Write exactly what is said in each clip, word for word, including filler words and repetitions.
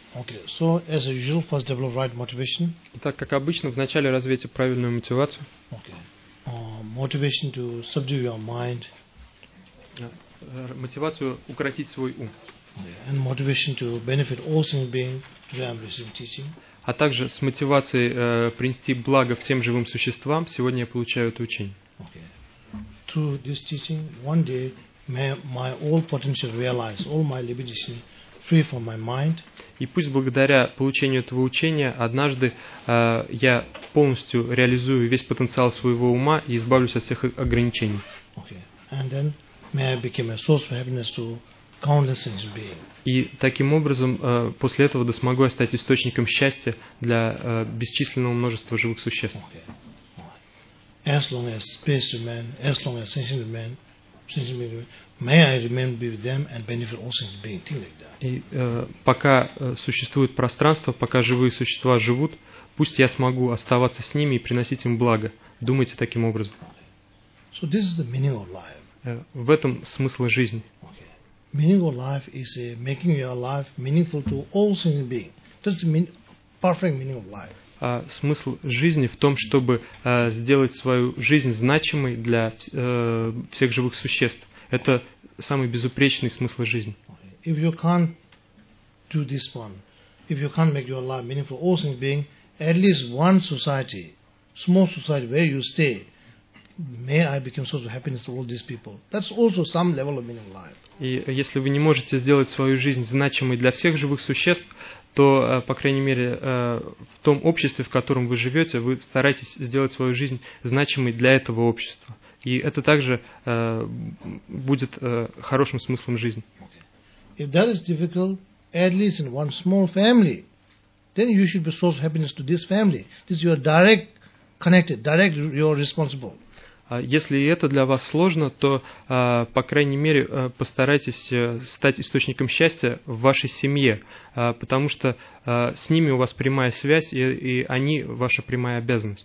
Okay, so as usual, first develop right motivation. Итак, как обычно, вначале развейте правильную мотивацию. Okay, uh, motivation to subdue your mind. Uh, мотивацию укротить свой ум. Okay, and motivation to benefit all sentient beings. Today I'm receiving teaching. А также с мотивацией uh, принести благо всем живым существам. Сегодня я получаю это учение. Okay. Through this teaching, one day may my all potential realize, all my limitation free from my mind. И пусть благодаря получению этого учения однажды э, я полностью реализую весь потенциал своего ума и избавлюсь от всех ограничений. Okay. And then may I become a source of happiness to countless sentient beings. И таким образом э, после этого да смогу я стать источником счастья для э, бесчисленного множества живых существ. Okay. As long as space remains, as long as sentient remain, sentient beings, may I remain with them and benefit all sentient beings. Think like that. И э, пока э, существует пространство, пока живые существа живут, пусть я смогу оставаться с ними и приносить им благо. Думайте таким образом. So this is the meaning of life. Э, в этом смысл жизни. Okay. Meaning of life is uh, making your life meaningful to all sentient beings. That's the mean, perfect meaning of life. А смысл жизни в том, чтобы э, сделать свою жизнь значимой для э, всех живых существ. Это самый безупречный смысл жизни. If you can't do this one, if you can't make your life meaningful, all sentient being, at least one society, small society where you stay, may I become source of happiness to all these people. That's also some level of meaning of life. И если вы не можете сделать свою жизнь значимой для всех живых существ, то, по крайней мере, в том обществе, в котором вы живете, вы стараетесь сделать свою жизнь значимой для этого общества. И это также будет хорошим смыслом жизни. If that is difficult, at least in one small family, then you should be source of happiness to this family. This is your direct connected, direct you're responsible. Если это для вас сложно, то, по крайней мере, постарайтесь стать источником счастья в вашей семье, потому что с ними у вас прямая связь, и, и они ваша прямая обязанность.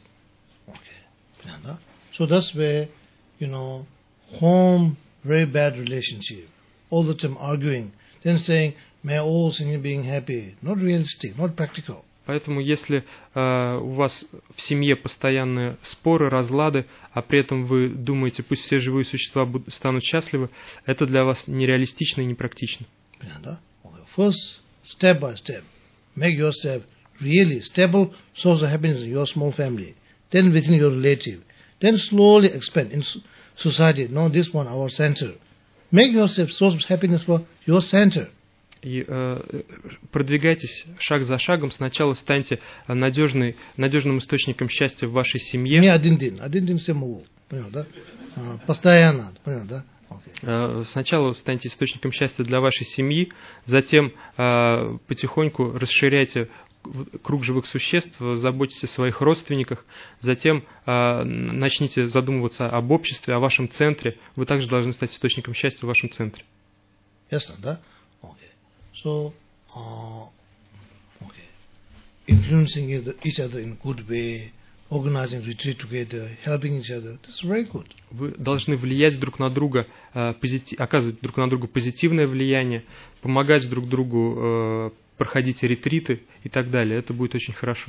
Okay. So that's where, you know, home, very bad relationship, all the time arguing, then saying, may all sentient being happy. Not realistic, not practical. Поэтому, если э, у вас в семье постоянные споры, разлады, а при этом вы думаете, пусть все живые существа будут, станут счастливы, это для вас нереалистично и непрактично. First, step by step, make yourself really stable source of happiness in your small family, then within your relative, then slowly expand in society. No, this one our center. Make yourself source of happiness for your center. И э, продвигайтесь шаг за шагом. Сначала станьте надежный, надежным источником счастья в вашей семье. Не один день, один день все могу. Понял, да? А, постоянно, понял, да? Okay. Э, сначала станьте источником счастья для вашей семьи, затем э, потихоньку расширяйте круг живых существ, заботьтесь о своих родственниках, затем э, начните задумываться об обществе, о вашем центре. Вы также должны стать источником счастья в вашем центре. Ясно, да? Okay. So, uh, okay, influencing each other in good way, organizing retreat together, helping each other, that's very good. Вы должны влиять друг на друга, позитив, оказывать друг на друга позитивное влияние, помогать друг другу, проходить ретриты и так далее. Это будет очень хорошо.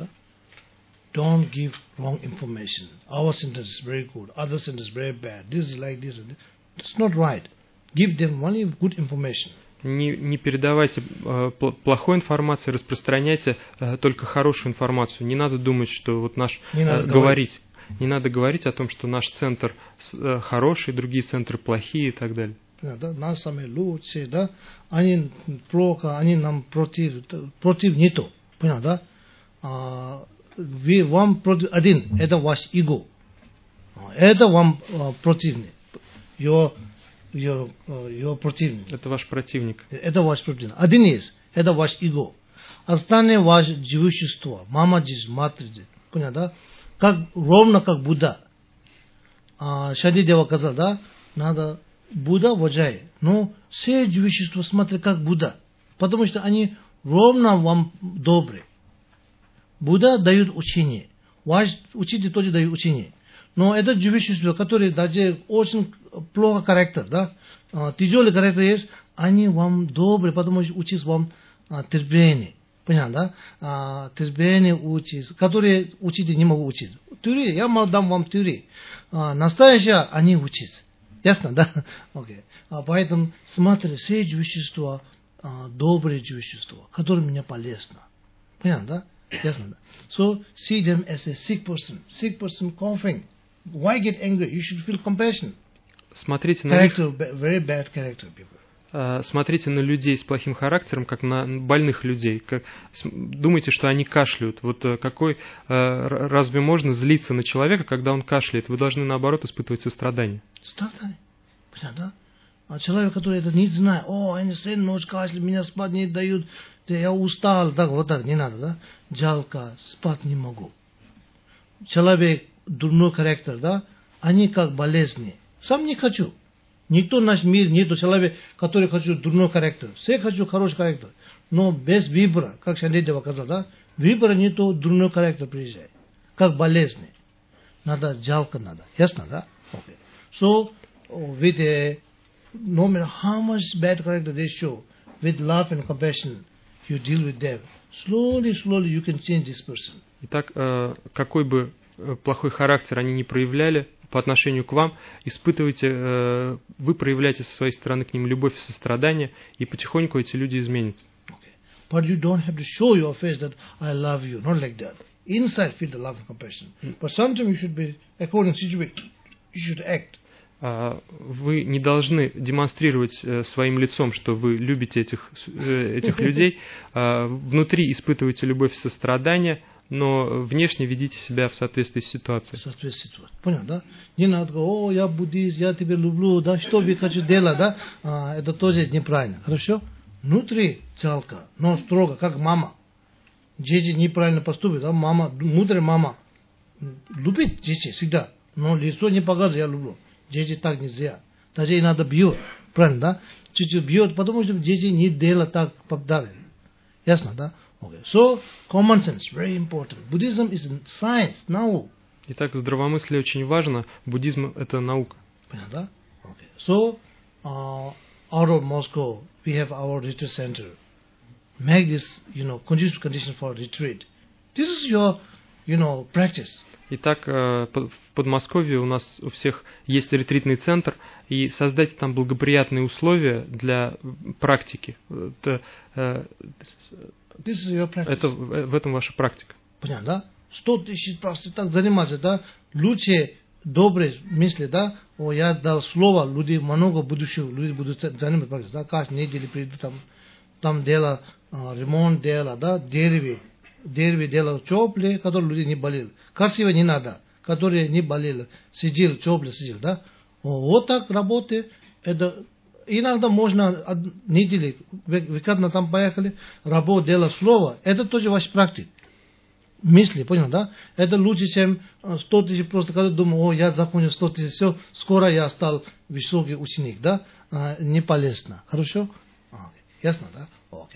Don't give wrong information. Our sentence is very good, other sentence is very bad. This is like this. That's not right. Give them only good information. Не, не передавайте э, плохой информации, распространяйте э, только хорошую информацию. Не надо думать, что вот наш не э, говорить. Не надо говорить о том, что наш центр э, хороший, другие центры плохие и так далее. Нас самые лучшие, да? Они плохо, они нам против, против не то, понял, да? А, вы вам против один, это ваш эго, это вам а, противный. Your Your, uh, your противник. Это ваш противник. Это ваш противник. Один есть. Это ваш эго. Остальные ваше живущество. Мама, жизнь, матери. Понял, да? Как, ровно как Будда. А, Шади Дева сказал, да? Надо Будда вважает. Но все живущество смотрят как Будда. Потому что они ровно вам добрые. Будда дает учение. Ваш учитель тоже дает учение. Но это живущество, которое даже очень плохо характер, да, тяжелый характер есть, они вам добрые, потому что учат вам а, терпение. Понятно, да? А, терпение учить, которые учить не могут учить. Теория, я могу дам вам теорию. А, настоящее они учат. Ясно, да? Okay. А, поэтому смотри, все вещества, а, добрые вещества, которые мне полезны. Понятно, да? Ясно, да? So, see them as a sick person. Sick person coughing. Why get angry? You should feel compassion. Смотрите на них, Character, very bad character people. а, смотрите на людей с плохим характером, как на больных людей. Как, с- думайте, что они кашляют. Вот э, какой, э, р- разве можно злиться на человека, когда он кашляет? Вы должны, наоборот, испытывать сострадание. Страдание. Понятно, да? А человек, который это не знает, о, они сын ночь кашляют, меня спать не дают, да я устал, так, вот так, не надо, да? Жалко, спать не могу. Человек, дурной характер, да? Они как болезни. Сам не хочу. Никто в наш мир, нету человека, который хочу дурной характер. Все хочу хороший характер. Но без выбора, как Шандидева сказал, да? Выбора нету, дурной характер приезжает. Как болезни. Надо, жалко надо. Ясно, да? Okay. So, with a, no matter how much bad character they show, with love and compassion, you deal with them. Slowly, slowly you can change this person. Итак, э, какой бы э, плохой характер они не проявляли по отношению к вам, испытывайте, э, вы проявляете со своей стороны к ним любовь и сострадание, и потихоньку эти люди изменятся. Okay. But you don't have to show your face that I love you, not like that. Inside feel the love and compassion. But sometimes you should be, according to situation, you should act. А, Вы не должны демонстрировать э, своим лицом, что вы любите этих, э, этих людей. А, Внутри испытывайте любовь и сострадание, но внешне ведите себя в соответствии с ситуацией. Соответствие ситуации. Понял, да? Не надо говорить, о, я буддист, я тебя люблю, да, что вы хочу делать, да? А, это тоже неправильно. Хорошо? Внутри жалко, но строго, как мама. Дети неправильно поступят, да? Мама, мудрая мама любит детей всегда, но лицо не показывает, я люблю. Дети так нельзя. Даже и надо бьет. Правильно, да? Чуть-чуть бьет, потому что дети не делают так подарили. Ясно, да? Okay. So, common sense, very important. Buddhism is science, now. Итак, здравомыслие очень важно. Буддизм – это наука. Понятно, да? Okay. So, uh, out of Moscow, we have our retreat center. Make this, you know, conducive condition for retreat. This is your, you know, practice. Итак, э, по- в Подмосковье у нас у всех есть ретритный центр, и создайте там благоприятные условия для практики. Это, э, This is your practice. это в в этом ваша практика. Понятно, да? Сто тысяч просто так заниматься, да? Лучше добрые мысли, да? О, я дал слово, люди много будущих, люди будут заниматься практикой, да? Каждый неделю приду там, там дело, а, ремонт дело, да? Дерево, дерево дело теплые, которые люди не болели. Красиво не надо, которые не болели, сидел, теплый сидел, да? О, вот так работает, это иногда можно од- недели, выходно там поехали, работа, дело, слово, это тоже ваш практик. Мысли, понял, да? Это лучше, чем сто тысяч просто, когда думаю, о, я закончил сто тысяч, все, скоро я стал высокий ученик, да? А, не полезно. Хорошо? Okay. Ясно, да? Окей. Okay.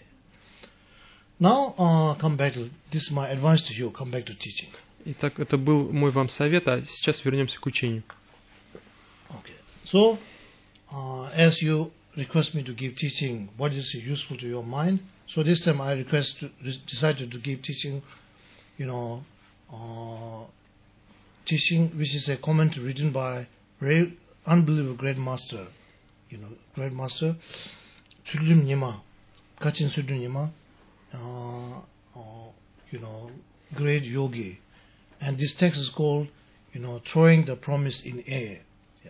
Now, uh, come back to, this is my advice to you, come back to teaching. Итак, это был мой вам совет, а сейчас вернемся к учению. Okay. So, uh, as you request me to give teaching, what is useful to your mind? So this time I request, to, decided to give teaching, you know, uh, teaching which is a commentary written by very unbelievable great master, you know, great master, Sudrim Nyima, Kachin Sudrim Nyima, uh, uh, you know, great yogi. And this text is called, you know, throwing the promise in air.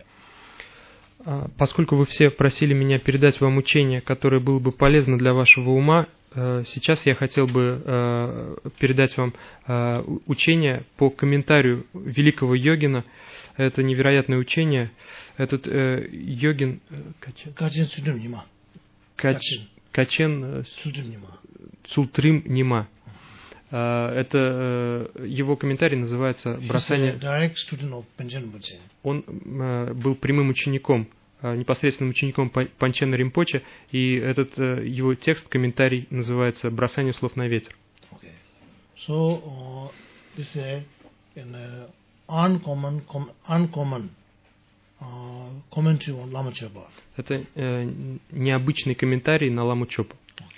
А, Поскольку вы все просили меня передать вам учение, которое было бы полезно для вашего ума, э, сейчас я хотел бы э, передать вам э, учение по комментарию великого йогина. Это невероятное учение. Этот э, йогин э, Качен, Kachin Sudrim Nyima. Кач- Качен э, Sudrim Nyima. Цултрим Нима. Э, Это э, его комментарий называется He's a «Бросание». direct student of Panchen Rinpoche. Он э, был прямым учеником, э, непосредственным учеником Пан- Панчена Ринпоче, и этот э, его текст, комментарий называется «Бросание слов на ветер». Okay. So, uh, this is a, an uh, uncommon, com, uncommon uh, commentary on Lama Chöpa. Это э, необычный комментарий на Ламу Чопу. Okay.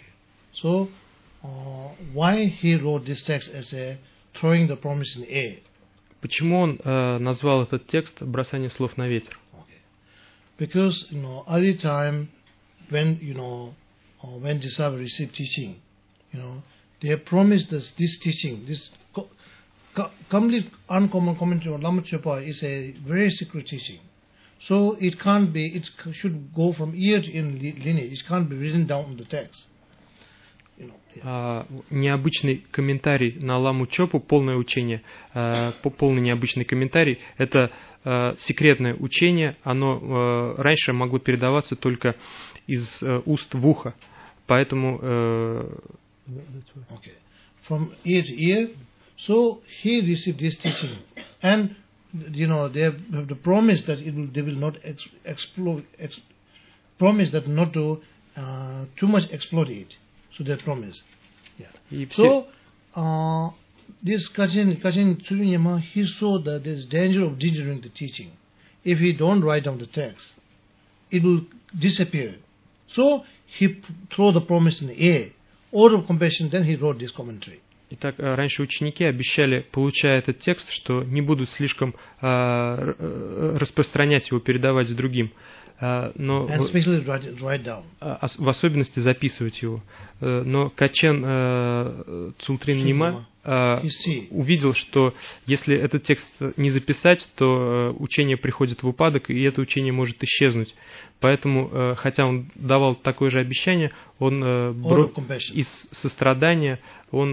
So, uh, why he wrote this text as a throwing the promise in air? Почему он э, назвал этот текст «бросание слов на ветер»? Okay. Because, you know, early time, when, you know, uh, when disciples received teaching, you know, they have promised us this teaching, this co- co- complete uncommon commentary on Lama Tsongpa is a very secret teaching. So it can't be, it should go from ear to ear lineage, it can't be written down in the text. You know, yeah. А, необычный комментарий на Ламу Чопу, полное учение, а, полный необычный комментарий, это а, секретное учение, оно а, раньше могло передаваться только из а, уст в ухо, поэтому... А, okay. From ear to ear, so he received this teaching, and you know they have, have the promise that it will, they will not ex, explode, ex, promise that not to uh, too much exploit it. So they promise. Yeah. So uh, this Kachin Kachin Tsurunyama, he saw that there is danger of degenerating the teaching. If he don't write down the text, it will disappear. So he p- throw the promise in the air. Out of compassion, then he wrote this commentary. Итак, раньше ученики обещали, получая этот текст, что не будут слишком а, распространять его, передавать другим, а, но And especially write, write down. А, в особенности записывать его. Но Качен а, Цултрин Нима а, увидел, что если этот текст не записать, то учение приходит в упадок, и это учение может исчезнуть. Поэтому, хотя он давал такое же обещание, он бро... из сострадания он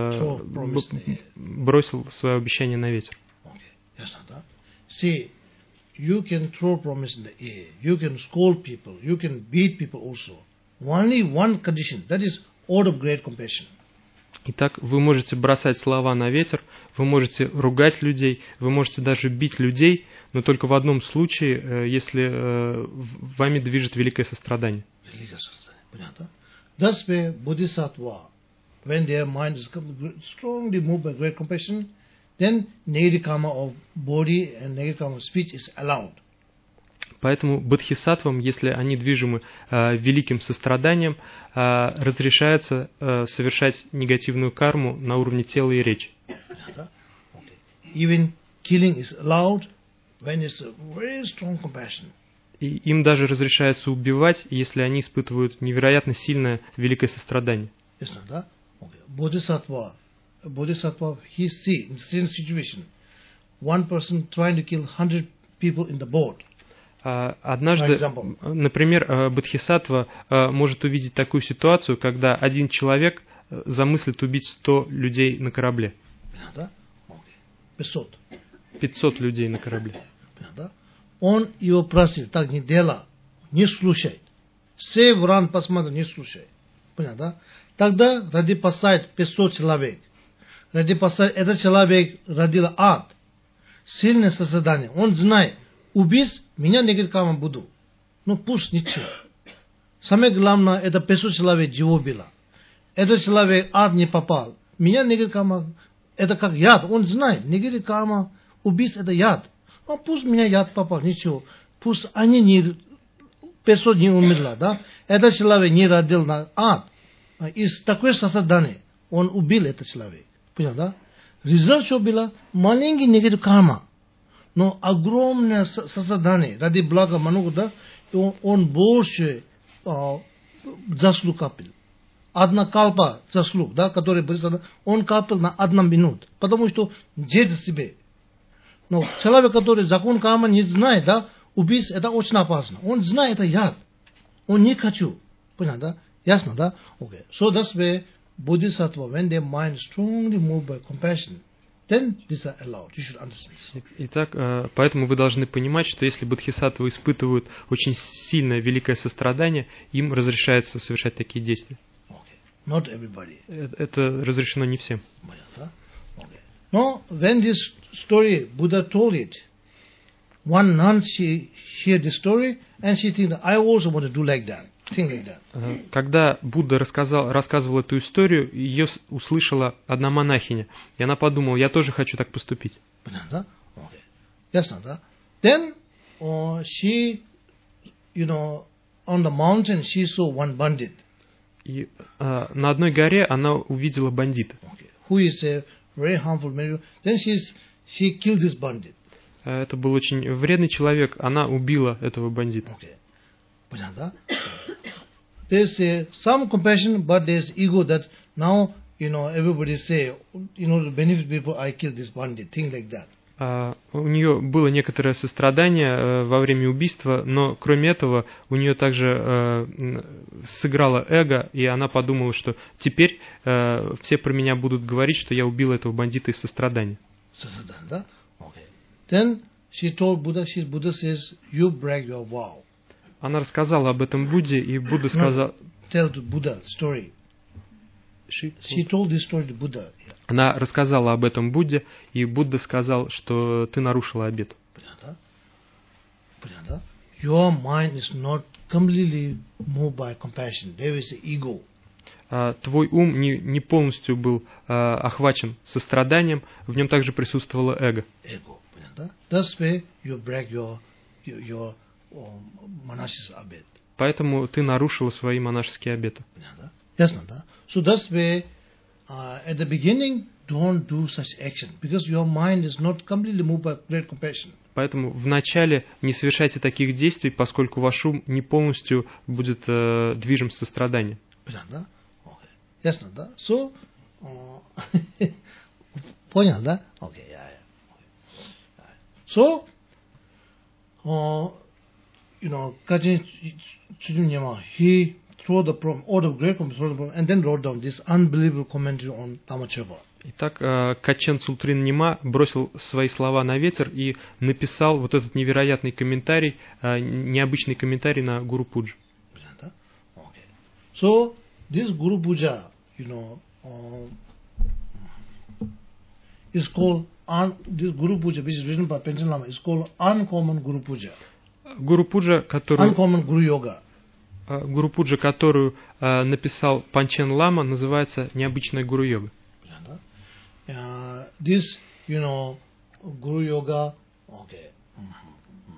бросил свое обещание на ветер. See, you can throw promise in the air, you can scold people, you can beat people also. Only one condition, that is out of great compassion. Итак, вы можете бросать слова на ветер, вы можете ругать людей, вы можете даже бить людей, но только в одном случае, если вами движет великое сострадание. Великое сострадание, понятно? Thus way, bodhisattva, when their mind is strongly moved by great compassion, then negative karma of body and negative karma of speech is allowed. Поэтому бодхисаттвам, если они движимы э, великим состраданием, э, разрешается э, совершать негативную карму на уровне тела и речи. Even killing is allowed when it's a very strong compassion. И им даже разрешается убивать, если они испытывают невероятно сильное великое сострадание. Bodhisattva, Bodhisattva, he see in the same situation, one person trying to kill hundred people in the boat. Однажды, например, бодхисаттва может увидеть такую ситуацию, когда один человек замыслит убить сто людей на корабле. пятьсот людей на корабле. Он его просит, так не делай, не слушай. Все вран посмотри, не слушай. Понятно? Тогда ради посадить пятьсот человек. Ради посадить этот человек родил ад. Сильное сострадание. Он знает, убить меня негатив карма буду. Ну пусть ничего. Самое главное, это пятьсот человек живо было. Этот человек ад не попал. Меня негатив карма, это как яд. Он знает, негатив карма, убить это яд. Ну пусть меня яд попал, ничего. Пусть они не, пятьсот не умерла, да? Этот человек не родил на ад. Из такой сострадания он убил этот человек. Понял, да? Результат что было? Маленький негатив карма. Но огромное сострадание ради блага Мануха, да, он, он больше а, заслуг капил. Одна калпа заслуг, да, который он капил на одну минуту, потому что жертв себе. Но человек, который закон кармы не знает, да, убийство, это очень опасно. Он знает, это яд. Он не хочу. Понятно, да? Ясно, да? Okay. So that's why Bodhisattva, when their mind is strongly moved by compassion, then these are allowed. You should understand. Итак, поэтому вы должны понимать, что если бодхисаттвы испытывают очень сильное великое сострадание, им разрешается совершать такие действия. Okay. Not everybody. Это разрешено не всем. Okay. No, when this story Buddha told it, one nun she heard the story and she think that I also want to do like that. Когда Будда рассказал, рассказывал эту историю, ее услышала одна монахиня, и она подумала, я тоже хочу так поступить. Then uh, she, you know, on the mountain she saw one bandit. И э, на одной горе она увидела бандита. Okay. Who is a very harmful man. Then she's, she killed this bandit. Это был очень вредный человек. Она убила этого бандита. Okay. Понятно? There's a, some compassion, but there's ego that now, you know, everybody say, you know, to benefit people, I killed this bandit, things like that. Uh, у нее было некоторое сострадание uh, во время убийства, но кроме этого у нее также uh, сыграло эго, и она подумала, что теперь uh, все про меня будут говорить, что я убила этого бандита из сострадания. Сострадание, да? Okay. Then she told Buddha, she, Buddha says, you break your vow. Она рассказала об этом Будде, и Будда сказал... No, tell to Buddha story. She, she told this story to Buddha. Она рассказала об этом Будде, и Будда сказал, что ты нарушила обет. Понятно? Понятно? Your mind is not completely moved by compassion. There is ego. Uh, твой ум не, не полностью был uh, охвачен состраданием, в нем также присутствовало эго. Ego. Понятно? Thus way you break your, your, your um, monastic habit. Поэтому ты нарушила свои монашеские обеты. Понятно? Ясно, да? So thus way, uh, at the beginning, don't do such action, because your mind is not completely moved by great compassion. Поэтому вначале не совершайте таких действий, поскольку ваш ум не полностью будет э, движим состраданием. Понятно? Okay. Ясно, да? So, uh, понял, да? Okay, yeah, yeah. So, uh, you know, Kajin Chudimnyama, he throw the problem, all the great comments, throw the problem, and then wrote down this unbelievable commentary on Tamachapa. Итак, Качен Цултрин Нима бросил свои слова на ветер и написал вот этот невероятный комментарий, необычный комментарий на Гуру Пуджа. Okay. So, this Guru Puja, you know, uh, is called, un, this Guru Puja, which is written by Panchen Lama, is called Uncommon Guru Puja. Гуру Пуджа, который... Uncommon Guru Yoga. Гуру Пуджа, которую uh, написал Панчен Лама, называется необычная Гуру Йога. Uh, this, you know, Guru Yoga, okay. Mm-hmm.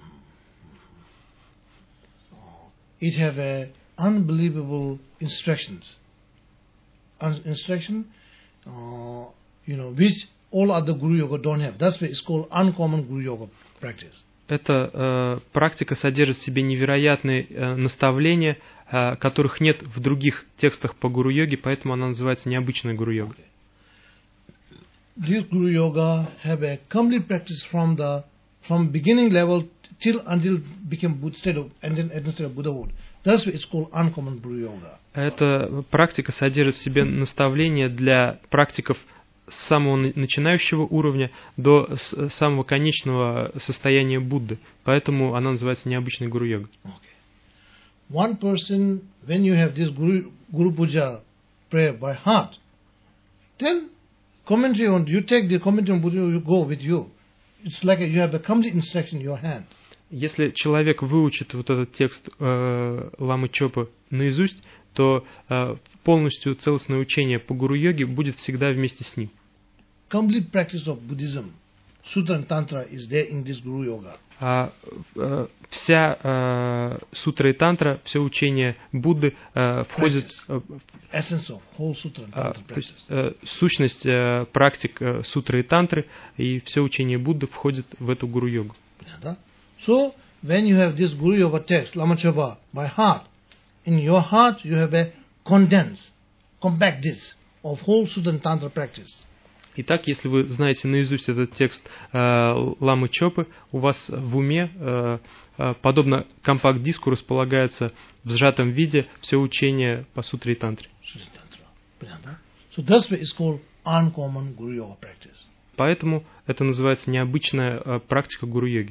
Uh, it have a unbelievable instructions. Un- instruction, uh, you know, which all other Guru Yoga don't have. That's why it's called uncommon Guru Yoga practice. Эта э, практика содержит в себе невероятные э, наставления, э, которых нет в других текстах по гуру-йоге, поэтому она называется необычная гуру-йога. Okay. This Guru Yoga have a complete practice from the from beginning level till until became state of and then state of Buddhahood. That's why it's called uncommon Guru Yoga. Эта практика содержит в себе наставления для практиков с самого начинающего уровня до самого конечного состояния Будды. Поэтому она называется необычной гуру-йога. Okay. One person, when you have this Guru, Guru Puja prayer by heart, then commentary on, you take the commentary on Buddha, you go with you. It's like a, you have a complete instruction in your hand. Если человек выучит вот этот текст э, Ламы Чопа наизусть, то э, полностью целостное учение по гуру-йоге будет всегда вместе с ним. Complete practice of Buddhism, Sutra and Tantra is there in this Guru Yoga. А, э, вся э, сутра и тантра, все учение Будды э, входит э, Essence of whole Sutra and Tantra э, то есть, э, сущность э, практик э, сутры и тантры, и все учение Будды входит в эту гуру-йогу. So, when you have this Guru Yoga text, Lama Chopa, by heart, in your heart you have a condensed, compact disc of whole Sutra and Tantra practice. Итак, если вы знаете наизусть этот текст э, Ламы Чопы, у вас в уме, э, э, подобно компакт-диску, располагается в сжатом виде все учение по сутре и тантре. So that's why it's called uncommon Guru Yoga practice. Поэтому это называется необычная э, практика гуру-йоги.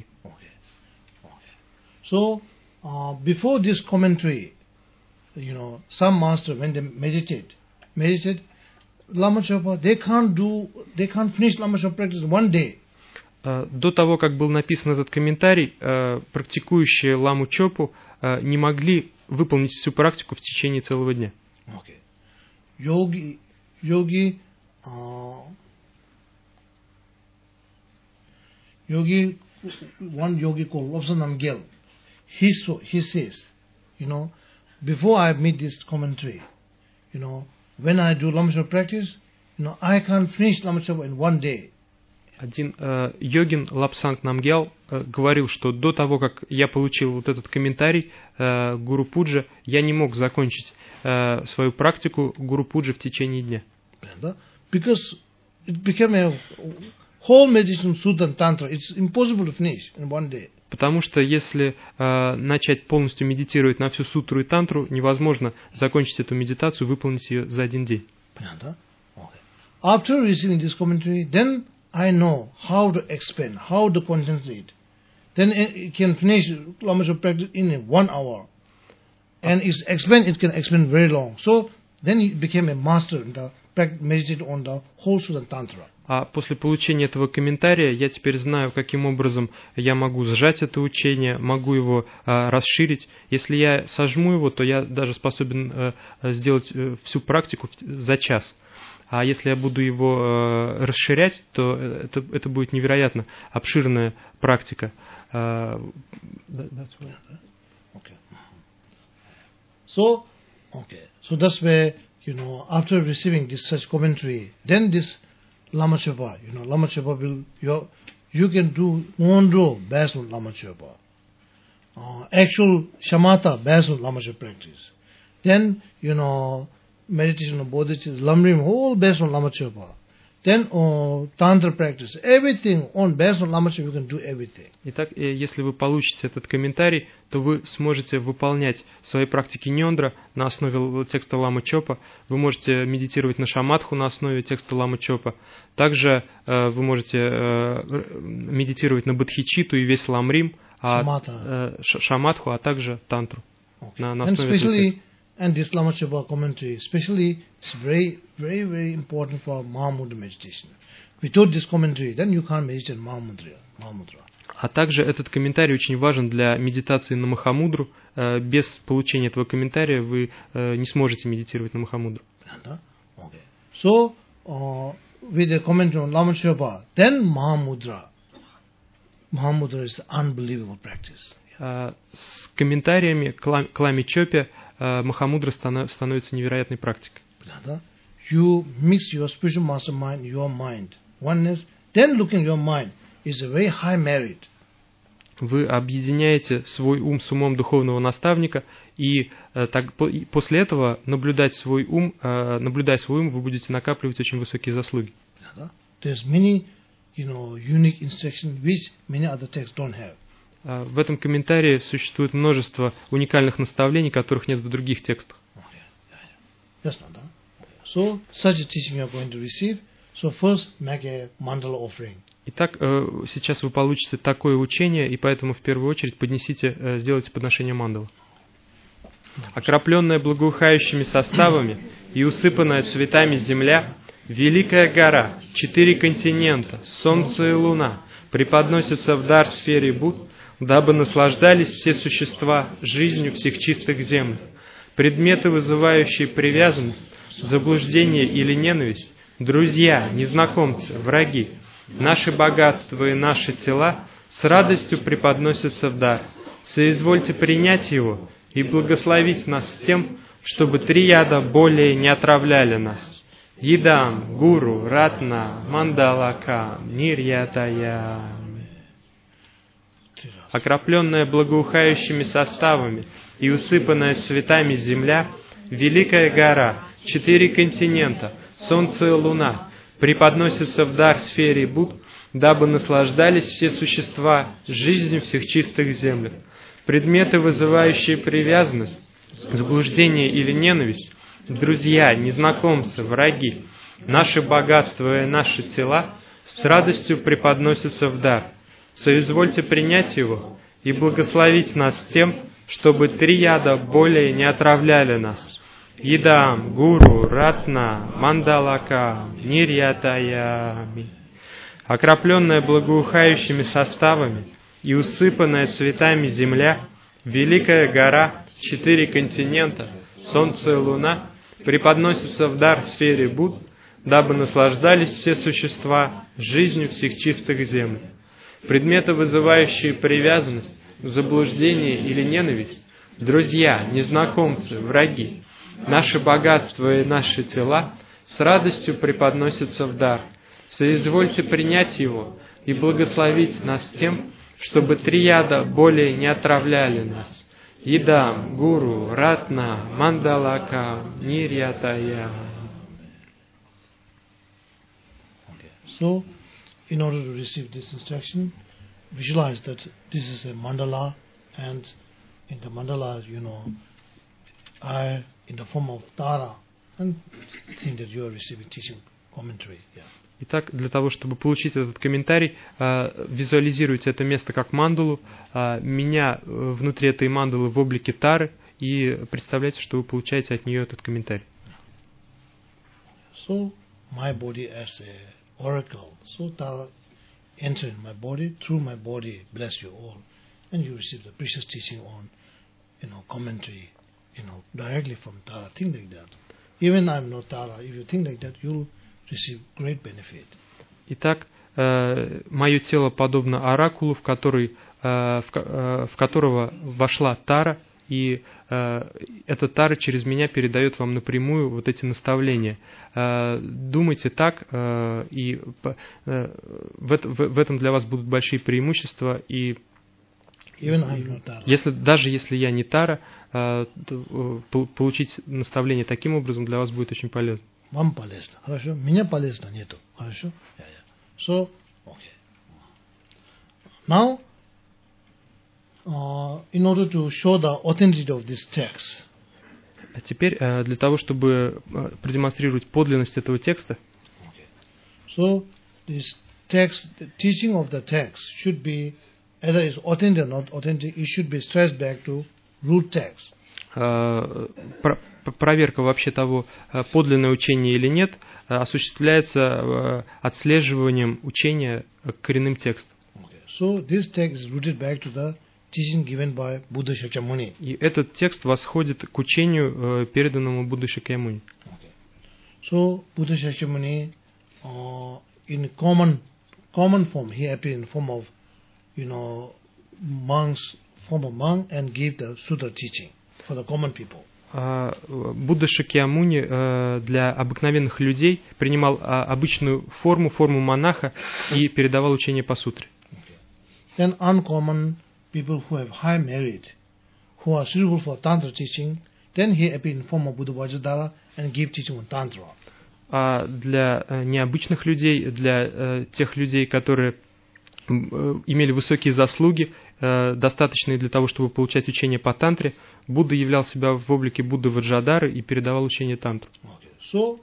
So, uh, before this commentary, you know, some master, when they meditate, meditate, Lama Chopa, they can't do, they can't finish Lama Chopa practice in one day. До того, как был написан этот комментарий, практикующие Ламу Чопу не могли выполнить всю практику в течение целого дня. Okay. Yogi, yogi, uh, yogi, one yogi called Lobsang Namgyal, he, so, he says, you know, before I meet this commentary, you know, when I do Lama Chopa practice, you know, I can't finish Lama Chopa in one day. Один э, йогин Лапсанг Намгьял э, говорил, что до того, как я получил вот этот комментарий э, Гуру Пуджа, я не мог закончить э, свою практику Гуру Пуджи в течение дня. Because it became a whole meditation Sutta and Tantra, it's impossible to finish in one day. Потому что если э, начать полностью медитировать на всю сутру и тантру, невозможно закончить эту медитацию, выполнить ее за один день. After receiving this commentary, then I know how to explain, how to concentrate. Then it can finish Lama Chopa practice in one hour. And it's explain, it can explain very long. So then he became a master in the meditate on the whole Sutta and Tantra. А после получения этого комментария я теперь знаю, каким образом я могу сжать это учение, могу его а, расширить. Если я сожму его, то я даже способен а, сделать а, всю практику за час. А если я буду его а, расширять, то это, это будет невероятно обширная практика. А, okay. So, okay. So that's where, you know, after receiving this such commentary, then this Lama Chopa, you know, Lama Chopa will, you, you can do Mondro based on Lama Chopa. Uh, actual Shamatha based on Lama Chopa practice. Then, you know, meditation of Bodhicitta, Lamrim, all based on Lama Chopa. Then, uh, Tantra practice, everything on based on Lama Chopa, you can do everything. Итак, если вы получите этот комментарий, то вы сможете выполнять свои практики Ньондра на основе текста Лама Чопа. Вы можете медитировать на Шаматху на основе текста Лама Чопа. Также э, вы можете э, медитировать на Бодхичитту и весь Ламрим, а, э, Шаматху, а также Тантру. Okay. На, на and основе especially, and this Lama Chopa commentary, especially, it's very, very, very important for Mahamudra meditation. Without this commentary, then you can't meditate Mahamudra. Mahamudra. А также этот комментарий очень важен для медитации на Махамудру. Без получения этого комментария вы не сможете медитировать на Махамудру. Okay. So, uh, with the commentary on Lama Chopa, then Mahamudra. Mahamudra is unbelievable practice. С комментариями к Ламе Чопе Махамудра становится невероятной практикой. You mix your spiritual mastermind, your mind, oneness, then looking at your mind is a very high merit. Вы объединяете свой ум с умом духовного наставника, и так, после этого наблюдать свой ум, наблюдая свой ум, вы будете накапливать очень высокие заслуги. There's many, you know, unique instructions which many other texts don't have. В этом комментарии существует множество уникальных наставлений, которых нет в других текстах. So, such a teaching you are going to receive. So first, make a mandala offering. Итак, сейчас вы получите такое учение, и поэтому в первую очередь поднесите, сделайте подношение мандалы. Окропленная благоухающими составами и усыпанная цветами земля, великая гора, четыре континента, солнце и луна преподносятся в дар сфере Будд, дабы наслаждались все существа жизнью всех чистых землях. Предметы, вызывающие привязанность, заблуждение или ненависть, друзья, незнакомцы, враги, наши богатства и наши тела с радостью преподносятся в дар. Соизвольте принять его и благословить нас с тем, чтобы три яда более не отравляли нас. Идам, Гуру, Ратна, Мандалака, Нирьятая. Окропленная благоухающими составами и усыпанная цветами земля, великая гора, четыре континента, солнце и луна преподносятся в дар сфере Будд, дабы наслаждались все существа жизнью всех чистых землях. Предметы, вызывающие привязанность, заблуждение или ненависть, друзья, незнакомцы, враги, наши богатства и наши тела с радостью преподносятся в дар. Соизвольте принять его и благословить нас тем, чтобы три яда более не отравляли нас. Идам, Гуру, Ратна, Мандалака, Нирьятаями. Окропленная благоухающими составами и усыпанная цветами земля, великая гора, четыре континента, солнце и луна преподносятся в дар сфере Будд, дабы наслаждались все существа жизнью всех чистых землях. Предметы, вызывающие привязанность, заблуждение или ненависть, друзья, незнакомцы, враги, Наши богатства и наши тела с радостью преподносятся в дар. Соизвольте принять его и благословить нас тем, чтобы три яда более не отравляли нас. Идам, Гуру, Ратна, Мандалака, Нирьятая. Okay. So, in order to receive this instruction, visualize that this is a mandala, and in the mandala, you know, I, in the form of Tara, and think that you are receiving teaching commentary. Yeah. Итак, для того, чтобы получить этот комментарий, визуализируйте это место как мандалу, меня внутри этой мандалы в облике Тары, и представляйте, что вы получаете от нее этот комментарий. So, my body as a oracle, so Tara enter in my body, through my body, bless you all, and you receive the precious teaching on, you know, commentary, you know, directly from Tara. Think like that. Even I'm not Tara, if you think like that, you'll receive great benefit. Итак, э, мое тело подобно оракулу, в, который, э, в, э, в которого вошла Тара, и э, эта Тара через меня передает вам напрямую вот эти наставления. Э, думайте так, э, и э, в, это, в, в этом для вас будут большие преимущества, и если, даже если я не Тара, э, то, э, получить наставление таким образом для вас будет очень полезно. Вам полезно, хорошо? Меня полезно нету, хорошо? Yeah, yeah. So, okay. Now, uh, in order to show the authenticity of this text, а теперь для того, чтобы продемонстрировать подлинность этого текста, okay. So, this text, the teaching of the text should be, either is authentic or not authentic, it should be stressed back to root text. Проверка вообще того, подлинное учение или нет, осуществляется отслеживанием учения к коренным текстам. Okay. So this text is rooted back to the teaching given by Buddha Shakyamuni. И этот текст восходит к учению, переданному Буддой Шакьямуни. Okay. So Buddha Shakyamuni, uh, in common common form, he appeared in form of, you know, monks, form of monk, and gave the Sutra teaching for the common people. Будда Шакьямуни для обыкновенных людей принимал обычную форму, форму монаха и передавал учение по сутре. Okay. Then uncommon people who have high merit, who are suitable for tantra teaching, then he appeared in form of Buddha Vajradhara and gave teaching on tantra. А для необычных людей, для тех людей, которые имели высокие заслуги, достаточные для того, чтобы получать учение по тантре, Будда являл себя в облике Будды Ваджрадхары и передавал учение тантру. Okay. So,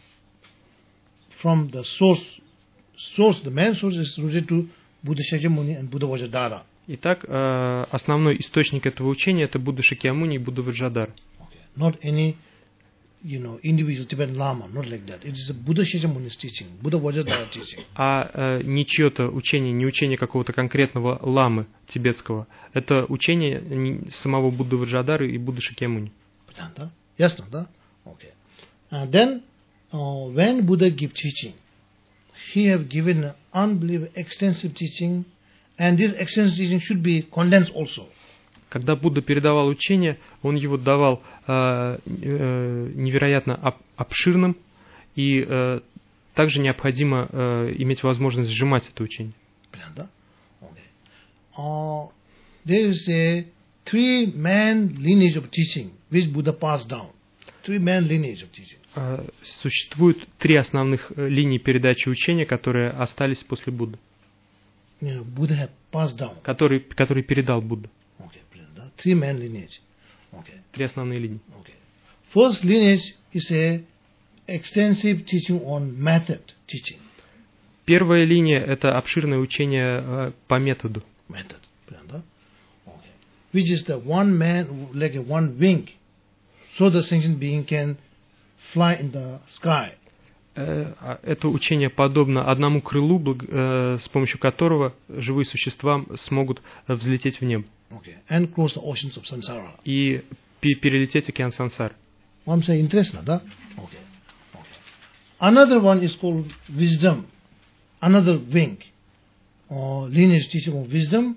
from the source, source, the main source is rooted to Buddha Shakyamuni and Buddha Vajradhara. Итак, основной источник этого учения это Будда Шакьямуни и Будда Ваджрадхара. Okay. Not any, you know, individual Tibetan Lama, not like that. It is a Buddha Shakyamuni's teaching, Buddha Vajradhara teaching. А э, не чье-то учение, не учение какого-то конкретного ламы тибетского. Это учение самого Будды Ваджрадхары и Будды Шакьямуни. Ясно, да? Okay. And then, uh, when Buddha give teaching, he have given an unbelievable extensive teaching, and this extensive teaching should be condensed also. Когда Будда передавал учение, он его давал э, э, невероятно об, обширным, и э, также необходимо э, иметь возможность сжимать это учение. Okay. Uh, there is a three-man lineage of teaching which Buddha passed down. Three-man lineage of teaching. Э, существует три основных линии передачи учения, которые остались после Будды. You know, Buddha had passed down. Который, который передал Будда. Three man lineage. Okay. Три основные линии. Okay. First lineage is a extensive teaching on method teaching. Первая линия это обширное учение по методу. Method. Okay. Which is the one man like a one wing, so the sentient being can fly in the sky. Это учение подобно одному крылу, с помощью которого живые существа смогут взлететь в небо. Okay. And cross the oceans of samsara. И перелететь океан сансары. Вам say интересно, да? Okay. Okay. Another one is called wisdom. Another wing. Uh, lineage teaching of wisdom.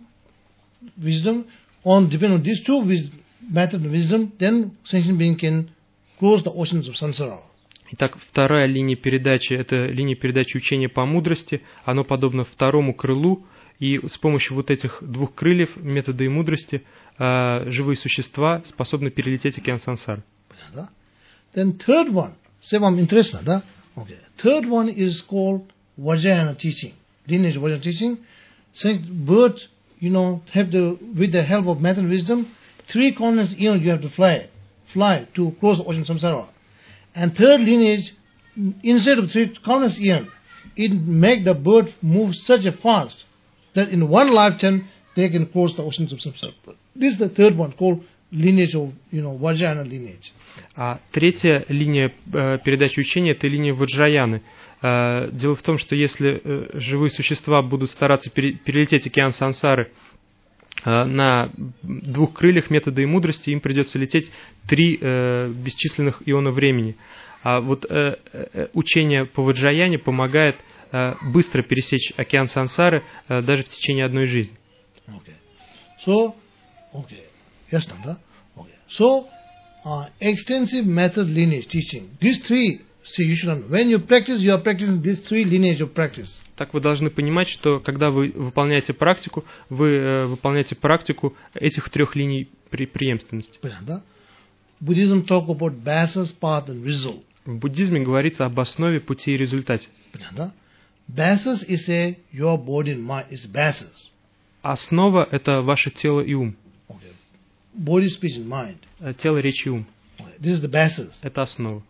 Wisdom. On depend on these two methods of wisdom, then sentient being can cross the oceans of samsara. Итак, вторая линия передачи – это линия передачи учения по мудрости. Оно подобно второму крылу, и с помощью вот этих двух крыльев, метода и мудрости, э, живые существа способны перелететь океан сансары. Then third one, say вам интересно, да? Okay. Third one is called Vajrayana teaching, lineage Vajrayana teaching. So birds, you know, have the with the help of math and wisdom, three continents eon you have to fly, fly to cross the ocean samsara. And third lineage, instead of three continents eon, it make the bird move such a fast that in one lifetime they can cross the oceans of samsara. This is the third one called lineage of, you know, Vajrayana lineage. А третья линия э, передачи учения – это линия Ваджраяны. Э, дело в том, что если э, живые существа будут стараться пере, перелететь океан сансары э, на двух крыльях метода и мудрости, им придется лететь три э, бесчисленных иона времени. А вот э, э, учение по Ваджраяне помогает э, быстро пересечь океан сансары э, даже в течение одной жизни. Okay. So, okay. Yes, да? Okay. So, uh, extensive method lineage teaching. These three, see, you should know. When you practice, you are practicing these three lineage of practice. Так вы должны понимать, что когда вы выполняете практику, вы э, выполняете практику этих трех линий при преемственности. Да? Buddhism talk about basis, path and result. В буддизме говорится об основе, пути и результате. Да? Basis is a your body and mind is basis. Основа – это ваше тело и ум. Okay. Body, speech and mind. Тело, речь и ум. Okay. This is the basis. Это основа.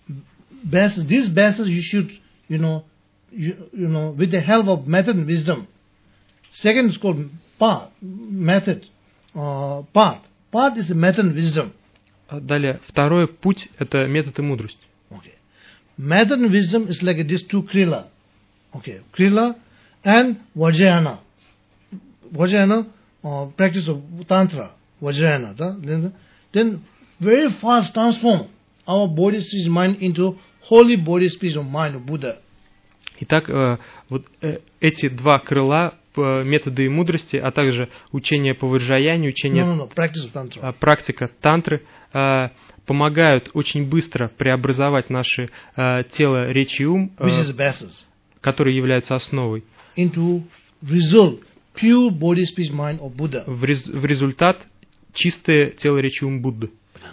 Basis, this basis you should, you know, you, you know, with the help of method and wisdom. Second is called path, method, uh, path. Path is the method and wisdom. Далее, второй путь – это метод и мудрость. Okay. Method and wisdom is like these two krila. Okay, krila and Vajrayana. Vajrayana, uh, practice of Tantra, Vajrayana. Then, then very fast transform our body, speech, mind into holy body, speech, and mind of Buddha. Итак, э, вот э, эти два крыла, э, методы и мудрости, а также учение по Ваджраянию, учение, no, no, no, practice of tantra. э, практика тантры, э, помогают очень быстро преобразовать наши э, тело, речь и ум, э, which is the basis, которые являются основой, into result, pure body, speech, mind of Buddha. В, рез, в результат чистое тело, речь и ум Будды.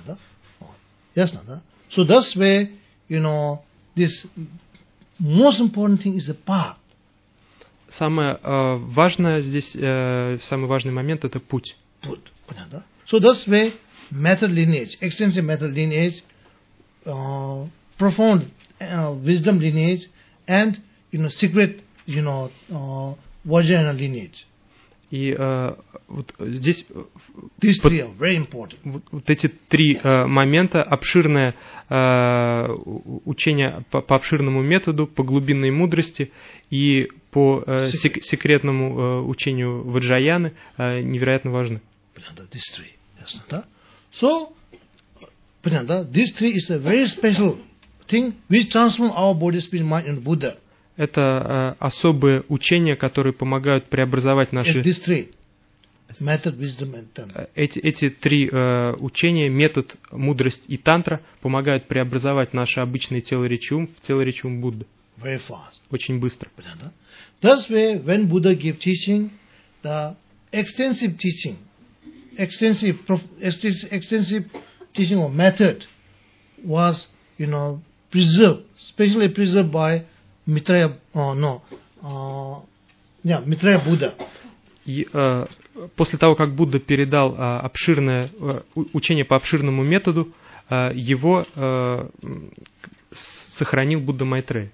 Ясно, да? So that's where, you know, this most important thing is the path. Самое э, важное здесь, э, самый важный момент – это путь. Put, понятно? So that's where method lineage, extensive method lineage, uh, profound uh, wisdom lineage, and, you know, secret, you know, uh, Vajrayana lineage. И э, вот здесь These под, three are very important. вот, вот эти три э, момента, обширное э, учение по, по обширному методу, по глубинной мудрости и по э, сек, секретному э, учению Ваджраяны э, невероятно важны. These three, yes, да? So, these three is a very special thing which transform our body, spirit, mind into Buddha. Это э, особые учения, которые помогают преобразовать наши... Yes, these three. Method, wisdom and tantra. Эти, эти три э, учения, метод, мудрость и тантра, помогают преобразовать наше обычное тело, речь и ум в тело, речь и ум Будды. Very fast. Очень быстро. That's why when Buddha gave teaching, the extensive teaching, extensive, extensive teaching of method was, you know, preserved, especially preserved by Mitraya, uh, no, uh, yeah, Mitraya Buddha. И э, после того, как Будда передал э, обширное э, учение по обширному методу, э, его э, сохранил Будда Майтрея.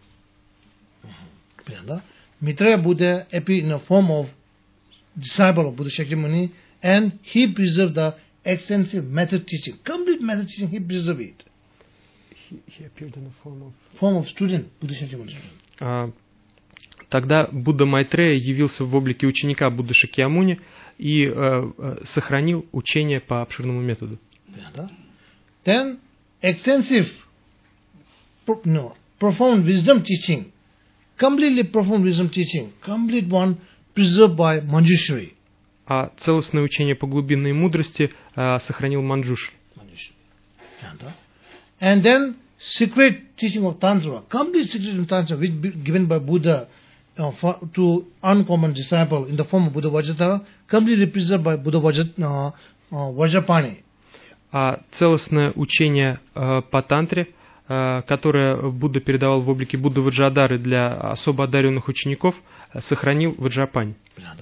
Mitraya Buddha appeared in the form of disciple of Buddha Shakyamuni, and he preserved the extensive method teaching, complete method teaching. He preserved it. He, he appeared in the form of form of student, Buddha Shakyamuni student. Uh, Тогда Будда Майтрея явился в облике ученика Будды Шакьямуни и uh, сохранил учение по обширному методу. Then extensive, no, profound wisdom teaching, completely profound wisdom teaching, complete one preserved by Manjushri. А целостное учение по глубинной мудрости uh, сохранил Манджушри. And then secret teaching of Tantra, complete secret of Tantra, which be given by Buddha uh, for, to uncommon disciple in the form of Buddha Vajratara, completely preserved by Buddha Vajrat, uh, uh, Vajrapani. А целостное учение э, по тантре, э, которое Будда передавал в облике Будды Ваджрадары для особо одаренных учеников, э, сохранил Ваджрапани.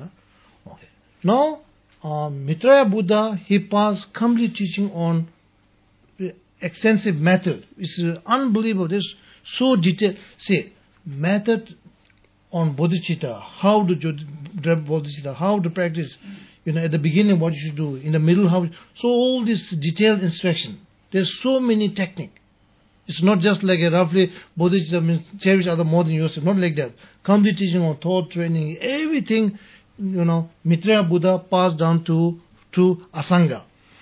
Okay. Now, uh, Mitraya Buddha, he passed complete teaching on extensive method. It's unbelievable. This so detailed. See, method on bodhicitta, how to drop bodhicitta, how to practice. You know, at the beginning what you should do, in the middle how. So all this detailed instruction. There's so many technique. It's not just like a roughly bodhicitta means cherish other more than yourself. Not like that. Complete teaching on thought training, everything. You know, Mitraya Buddha passed down to to Asanga.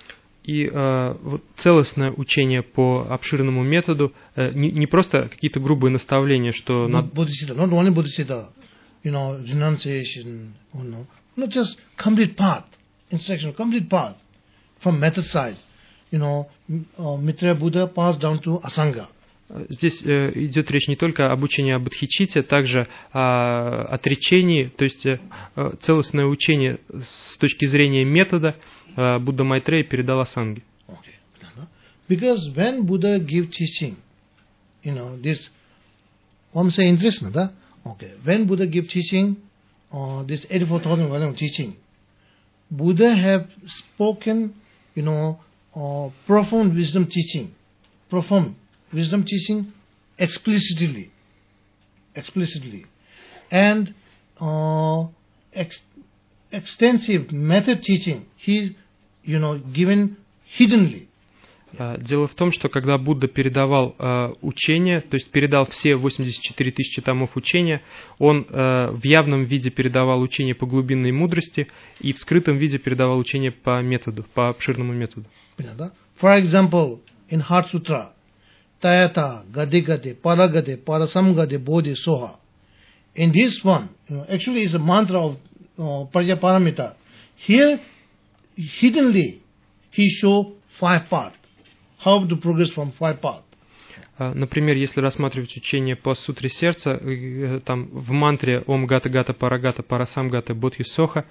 И э, вот целостное учение по обширному методу, э, не, не просто какие-то грубые наставления, что... Not bodhicitta, not only bodhicitta, you know, renunciation, you know, not just complete path, instruction, complete path, from method side, you know, uh, Mitraya Buddha passed down to Asanga. Здесь э, идет речь не только об учении о бодхичитте, также о отречении, то есть э, целостное учение с точки зрения метода э, Будда Майтрея передал Асанге. Okay. Because when Buddha give teaching, you know, this, I'm saying interesting, да? Okay. When Buddha give teaching, uh, this eighty-four thousand teaching, Buddha have spoken, you know, uh, profound wisdom teaching, profound wisdom teaching explicitly, explicitly, and uh, ex- extensive method teaching, he, you know, given hiddenly. Дело в том, что когда Будда передавал э, учение, то есть передал все восемьдесят четыре тысячи томов учения, он э, в явном виде передавал учение по глубинной мудрости и в скрытом виде передавал учение по методу, по обширному методу. For example, in Heart Sutra, Tayata, Gadegade, Paragade, Parasamgade, Bodhi, Soha. In this one, you know, actually is a mantra of uh, Prajaparamita. Here, hiddenly, he show five paths. How to progress from five paths. Например, если рассматривать учение по сутре сердца, там в мантре Ом Гата Гата Парагата Парасам Гата Бодхи Соха,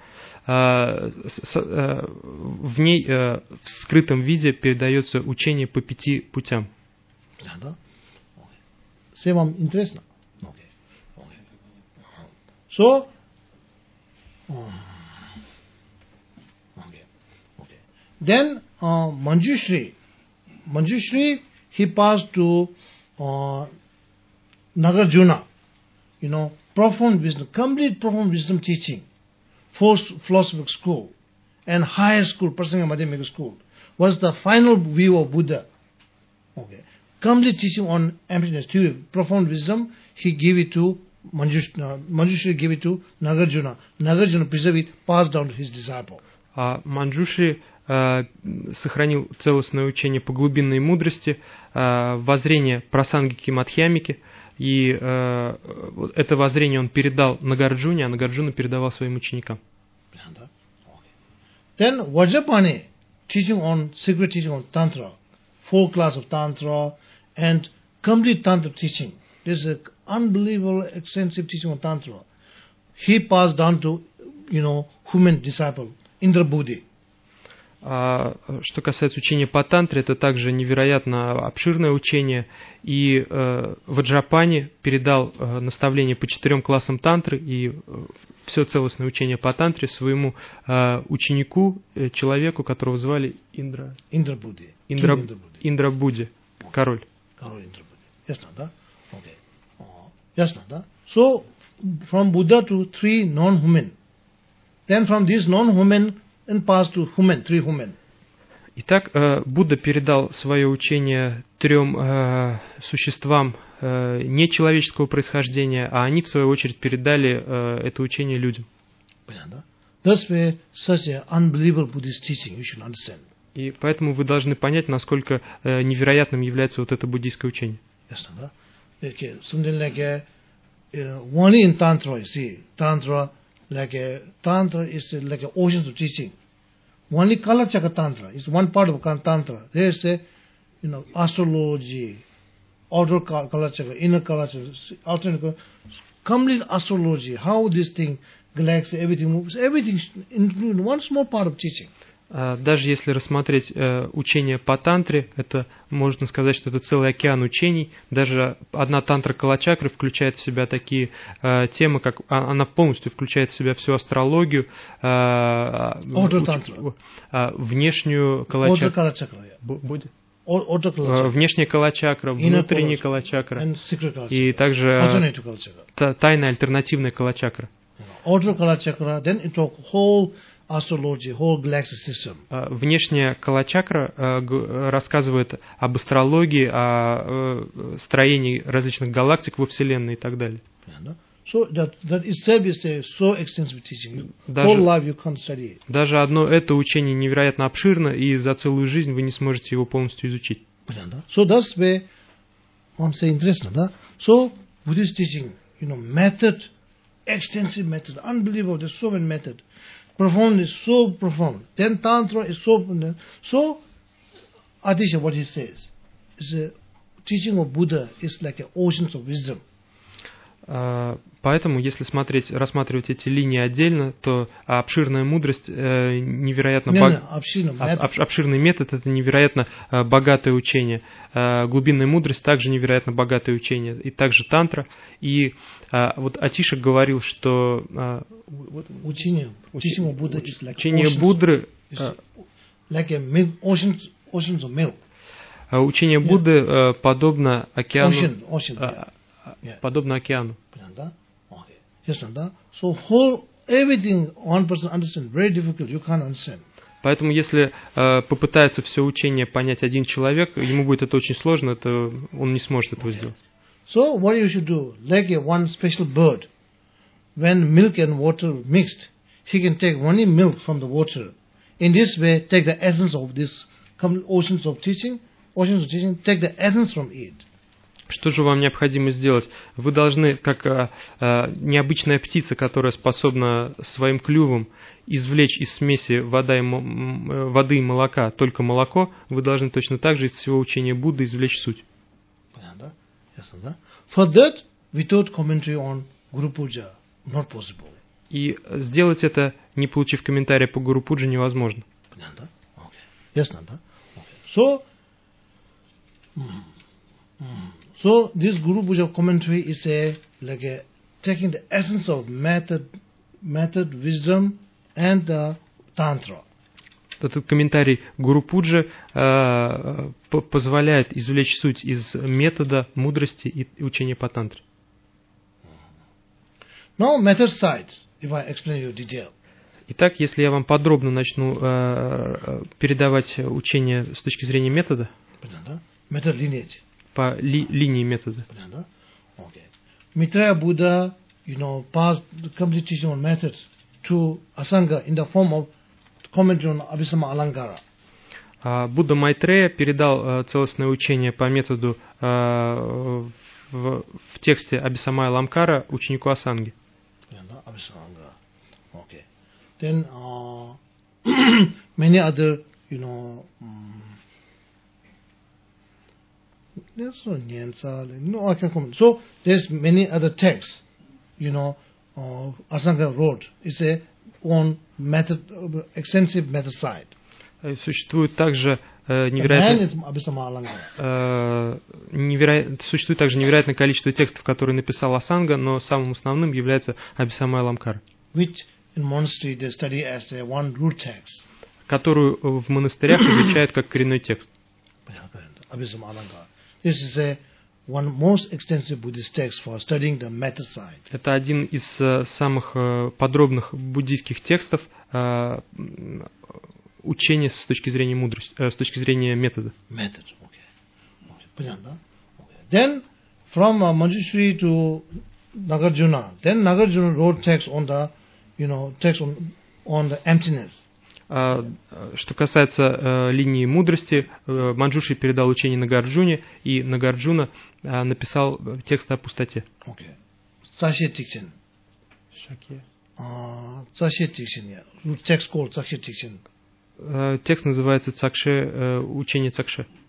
в ней в скрытом виде передается учение по пяти путям. Say вам интересно? Okay. Okay. So, okay. Okay. Then uh, Manjushri, Manjushri, he passed to uh, Nagarjuna, you know, profound wisdom, complete profound wisdom teaching, fourth philosophical school, and higher school, Prasanga Madhyamika school, was the final view of Buddha. Okay. Complete teaching on emptiness, theory, profound wisdom, he gave it to Manjushri, Manjushri gave it to Nagarjuna. Nagarjuna preserved it, passed down to his disciple. А Манджушри э, сохранил целостное учение по глубинной мудрости, э, воззрение Прасангики Мадхьямики, и э, это воззрение он передал Нагарджуне, а Нагарджуна передавал своим ученикам. Then Vajrapani, teaching on, secret teaching on Tantra, four classes of Tantra, and complete Tantra teaching. This is an unbelievable, extensive teaching on Tantra. He passed down to, you know, human disciple, Indra Buddhi. А, что касается учения по тантре, это также невероятно обширное учение, и э, Ваджрапани передал э, наставление по четырем классам тантры и э, все целостное учение по тантре своему э, ученику, э, человеку, которого звали Индра... Индра Будди. Индра... Индра Будди, король. Король Индра Будди. Ясно, да? Okay. Uh, ясно, да? So, from Buddha to three non-human. Then from these non-human, and passed to human, three human. Итак, Будда передал свое учение трем э, существам э, нечеловеческого происхождения, а они, в свою очередь, передали э, это учение людям. Thus way, such an unbelievable Buddhist teaching, you should understand. И поэтому вы должны понять, насколько э, невероятным является вот это буддийское учение. Yes, да? Okay, something like a, uh, only in Tantra, you see, Tantra, like a Tantra is like an ocean of teaching. Only Kalachaka Tantra is one part of Tantra. There is a, you know, astrology, outer color chakra, inner color chakra, alternate color, complete astrology, how this thing, galaxy, everything moves, everything included one small part of teaching. Даже если рассмотреть э, учение по тантре, это можно сказать, что это целый океан учений. Даже одна тантра калачакры включает в себя такие э, темы, как она полностью включает в себя всю астрологию, э, уч, э, внешнюю калачакру, внешняя калачакра, внутренняя калачакра и также тайная альтернативная калачакра. Then it talk whole astrology, whole galaxy system. Внешняя калачакра рассказывает об астрологии, о строении различных галактик во Вселенной и так далее. So that, that itself is a so extensive teaching. Whole life you can't study it. Даже одно это учение невероятно обширно, и за целую жизнь вы не сможете его полностью изучить. So that's where I'm saying interesting, да? So Buddhist teaching, you know, method, extensive method, unbelievable. There's so many methods. Profound is so profound. Then Tantra is so profound. So, Adisha, what he says, is a teaching of Buddha is like an oceans of wisdom. Поэтому, если смотреть, рассматривать эти линии отдельно, то обширная мудрость э, невероятно не, бог... не, обширный, об, обширный метод, это невероятно э, богатое учение. Э, глубинная мудрость также невероятно богатое учение, и также тантра. И э, вот Атишек говорил, что э, учение, учение Будды is like учение Будды, э, like a milk, oceans, oceans of milk. Учение Будды э, подобно океану. Ocean, ocean, yeah. Yeah. Подобно океану. Okay. Yes, so whole everything one person understand very difficult. You can't understand. Поэтому, если э, попытается все учение понять один человек, ему будет это очень сложно, это он не сможет этого okay. сделать. So what you should do, like a one special bird, when milk and water mixed, he can take only milk from the water. In this way, take the essence of this oceans of teaching, oceans of teaching, take the essence from it. Что же вам необходимо сделать? Вы должны, как а, а, необычная птица, которая способна своим клювом извлечь из смеси вода и м, воды и молока только молоко, вы должны точно так же из всего учения Будды извлечь суть. For that, without commentary on Guru Puja, not possible. И сделать это, не получив комментария по Гуру Пуджи, невозможно. Yes, Nanda. So, So this Guru Puja commentary is a like a taking the essence of method, method, wisdom, and the tantra. Этот комментарий Гуру Пуджи э, позволяет извлечь суть из метода, мудрости и учения по тантре. Now method side, if I explain you detail. Итак, если я вам подробно начну э, передавать учение с точки зрения метода, method lineage. По ли, линии метода. Okay. Maitreya Buddha, you know, passed the complete teaching on method to Asanga in the form of commentary on Abhisama Alankara. Uh, Будда Майтрея передал uh, целостное учение по методу uh, в, в тексте Абхисамая Ламкара ученику Асанги. Okay. Then uh, many other, you know, um, there's no Nyansa, no, I can comment. So there's many other texts, you know, uh, Asanga wrote. It's a one method, uh, extensive method side. Существует также э, невероятное, э, неверо... существует также невероятное количество текстов, которые написал Асанга, но самым основным является Абхисамая Ламкара, которую в монастырях изучают как коренной текст. Это один из uh, самых uh, подробных буддийских текстов uh, учения с точки зрения мудрости, uh, с точки зрения метода. Method, okay. Okay. Then from uh, Manjushri to Nagarjuna, then Nagarjuna wrote text on the, you know, text on on the emptiness. Uh, что касается uh, линии мудрости, uh, Манджушри передал учение Нагарджуне, и Нагарджуна uh, написал текст о пустоте. Okay. Sakshya Tikshin. Shakya. Uh, Sakshya Tikshin, yeah. Text called Sakshya Tikshin. Uh, текст называется Цакше, uh, учение Цакше.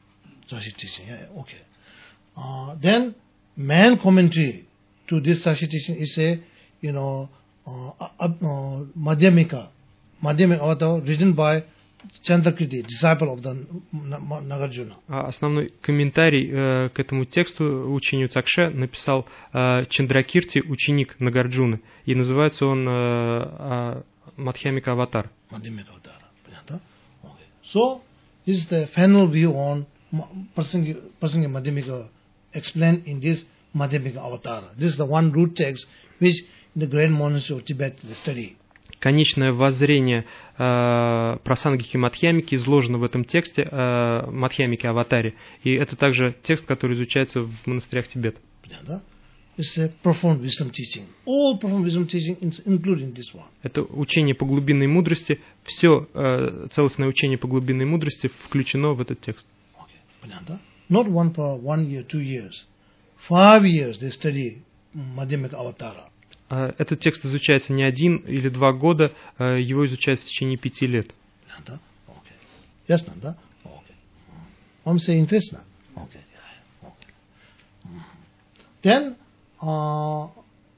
Sashi teaching. Yeah, okay. Uh, then main commentary to this Sashi teaching is a, you know, uh, uh, uh, Madhyamika, Madhyamika Avatar, written by Chandrakriti, disciple of the Nagarjuna. Основной комментарий э, к этому тексту учению Цакше написал э, Чандракирти, ученик Нагарджуны, и называется он э, Мадхьямика Аватар. Madhyamika Avatar. Okay. So, this is the final view on Prasangi Madhyamika explained in this Madhyamika Avatar. This is the one root text which in the Grand Monastery of Tibet they study. Конечное воззрение э, Прасангики Мадхьямики изложено в этом тексте э, Мадхьямики Аватаре. И это также текст, который изучается в монастырях Тибета. It's a profound wisdom teaching. All profound wisdom teaching, including this one. Это учение по глубинной мудрости. Все э, целостное учение по глубинной мудрости включено в этот текст. Okay. Not one for one year, two years. Five years they study Madhyamika Avatara. Этот текст изучается не один или два года, его изучают в течение пяти лет. Ясно, да? Вам все интересно? Then, uh,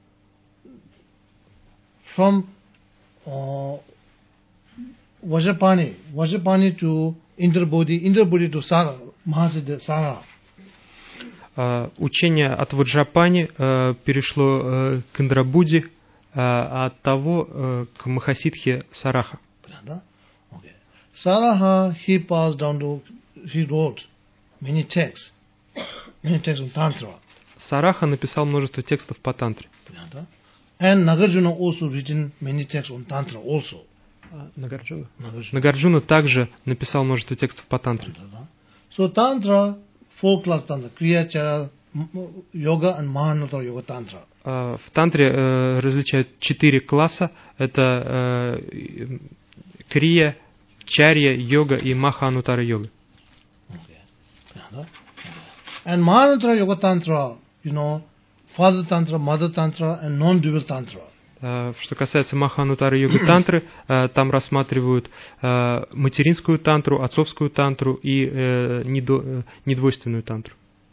from uh, Vajrapani, Vajrapani to Indrabodhi, Indrabodhi to Sara, Mahasiddha Sara. Uh, учение от Ваджрапани uh, перешло uh, к Индрабуди, uh, а от того uh, к Махасидхе Сараха. Okay. Saraha, he passed down to, he wrote many texts, many texts on Tantra. Сараха написал множество текстов по тантре. And Nagarjuna also written many texts on Tantra also. Uh, Нагарджуна? Нагарджуна также написал множество текстов по тантре. So Tantra, four class Tantra, Kriya, Chara, Yoga and Mahanutara Yoga Tantra. Uh, в тантре uh, различают четыре класса. Это uh, Крия, Чарья, Йога и Маханутара Йога. Okay. And Mahanutara Yoga Tantra, you know, Father Tantra, Mother Tantra and non-dual Tantra. Uh, что касается Маханутара Йога Тантры, uh, там рассматривают uh, материнскую тантру, отцовскую тантру и uh, недо, uh, недвойственную тантру.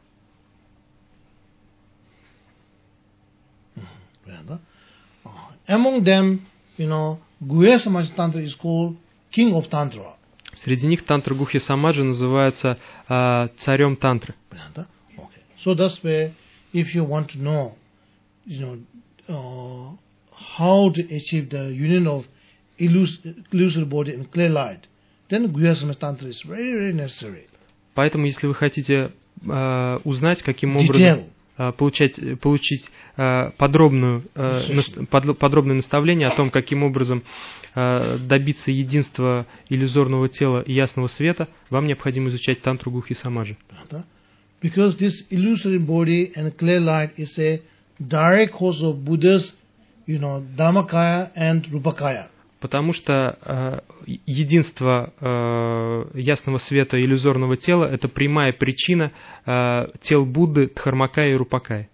Uh, among them, you know, Guhya Samaj Tantra is called King of Tantra. Среди них тантра Гухья Самаджа называется uh, царем тантры. Okay. So that's where, if you want to know, you know, uh, how to achieve the union of illusory body and clear light, then Guhya Samaj Tantra is very, very necessary. Поэтому, если вы хотите uh, узнать, каким образом uh, получать, получить uh, подробную, uh, нас, под, подробное наставление о том, каким образом uh, добиться единства иллюзорного тела и ясного света, вам необходимо изучать тантру Гухьи Самаджи. Because this illusory body and clear light is a direct cause of Buddha's, you know, Dharmakaya and Rupakaya. Потому что э, единство э, ясного света и иллюзорного тела – это прямая причина э, тел Будды, Дхармакая и Рупакая.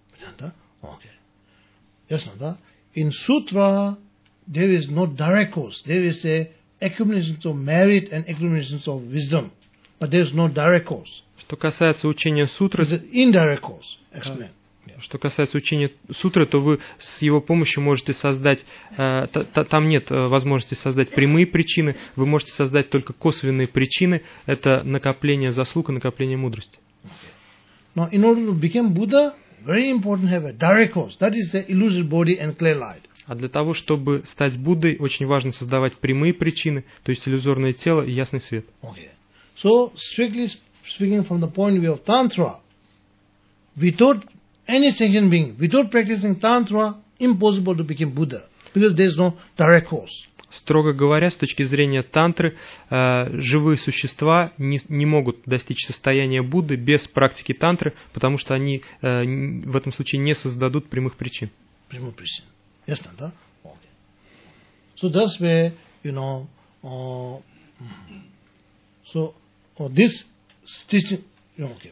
Ясно, да? In Sutra, there is no direct cause. There is a accumulation of merit and accumulation of wisdom, but there is no direct cause. Что касается учения сутры, indirect cause. Explain. Что касается учения сутры, то вы с его помощью можете создать, э, т, т, там нет возможности создать прямые причины, вы можете создать только косвенные причины, это накопление заслуг и накопление мудрости. Now, in order to become Buddha, very important to have a direct cause. That is the illusory body and clear light. А для того, чтобы стать Буддой, очень важно создавать прямые причины, то есть иллюзорное тело и ясный свет. Okay. So, strictly speaking from the point of view of Tantra, without any sentient being, without practicing Tantra, impossible to become Buddha, because there is no direct cause. Строго говоря, с точки зрения тантры, э, живые существа не, не могут достичь состояния Будды без практики тантры, потому что они э, в этом случае не создадут прямых причин. Прямых причин. Ясно, да? Okay. So that's where, you know, uh, so uh, this teaching, okay.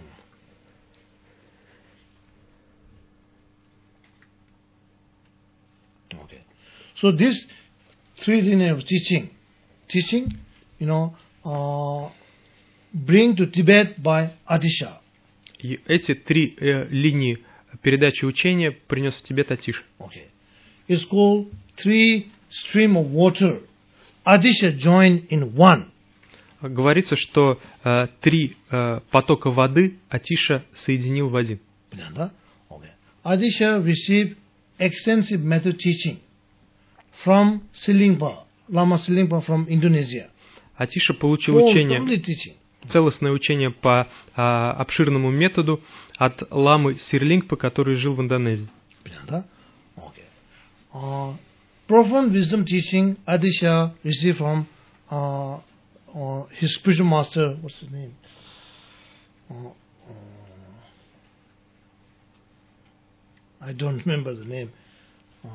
Okay. So this three linear of teaching, teaching, you know, uh, bring to Tibet by Atisha. И эти три э, линии передачи учения принес в Тибет Атиша. Okay. It's called three stream of water. Atisha joined in one. Говорится, что э, три э, потока воды Атиша соединил в один. Okay. Atisha received extensive method teaching from Silingpa, Lama Silingpa from Indonesia. Атиша получил учение, целостное учение по а, обширному методу от ламы Сирлингпа, который жил в Индонезии. Okay. Uh, profound wisdom teaching Atisha received from uh, uh, his spiritual master. What's his name? Uh, uh, I don't remember the name. Uh,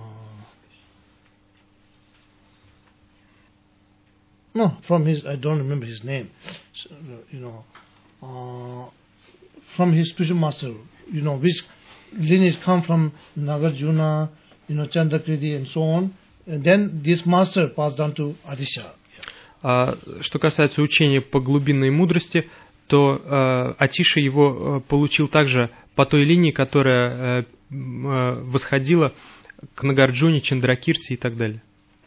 no, from his, I don't remember his name. So, you know, uh, from his spiritual master, you know, which lineage come from Nagarjuna, you know, Chandrakriti and so on. And then this master passed down to Atisha. А, что касается учения по глубинной мудрости, то э, Атиша его э, получил также по той линии, которая э, э, восходила к Нагарджуне, Чандракирти и так далее.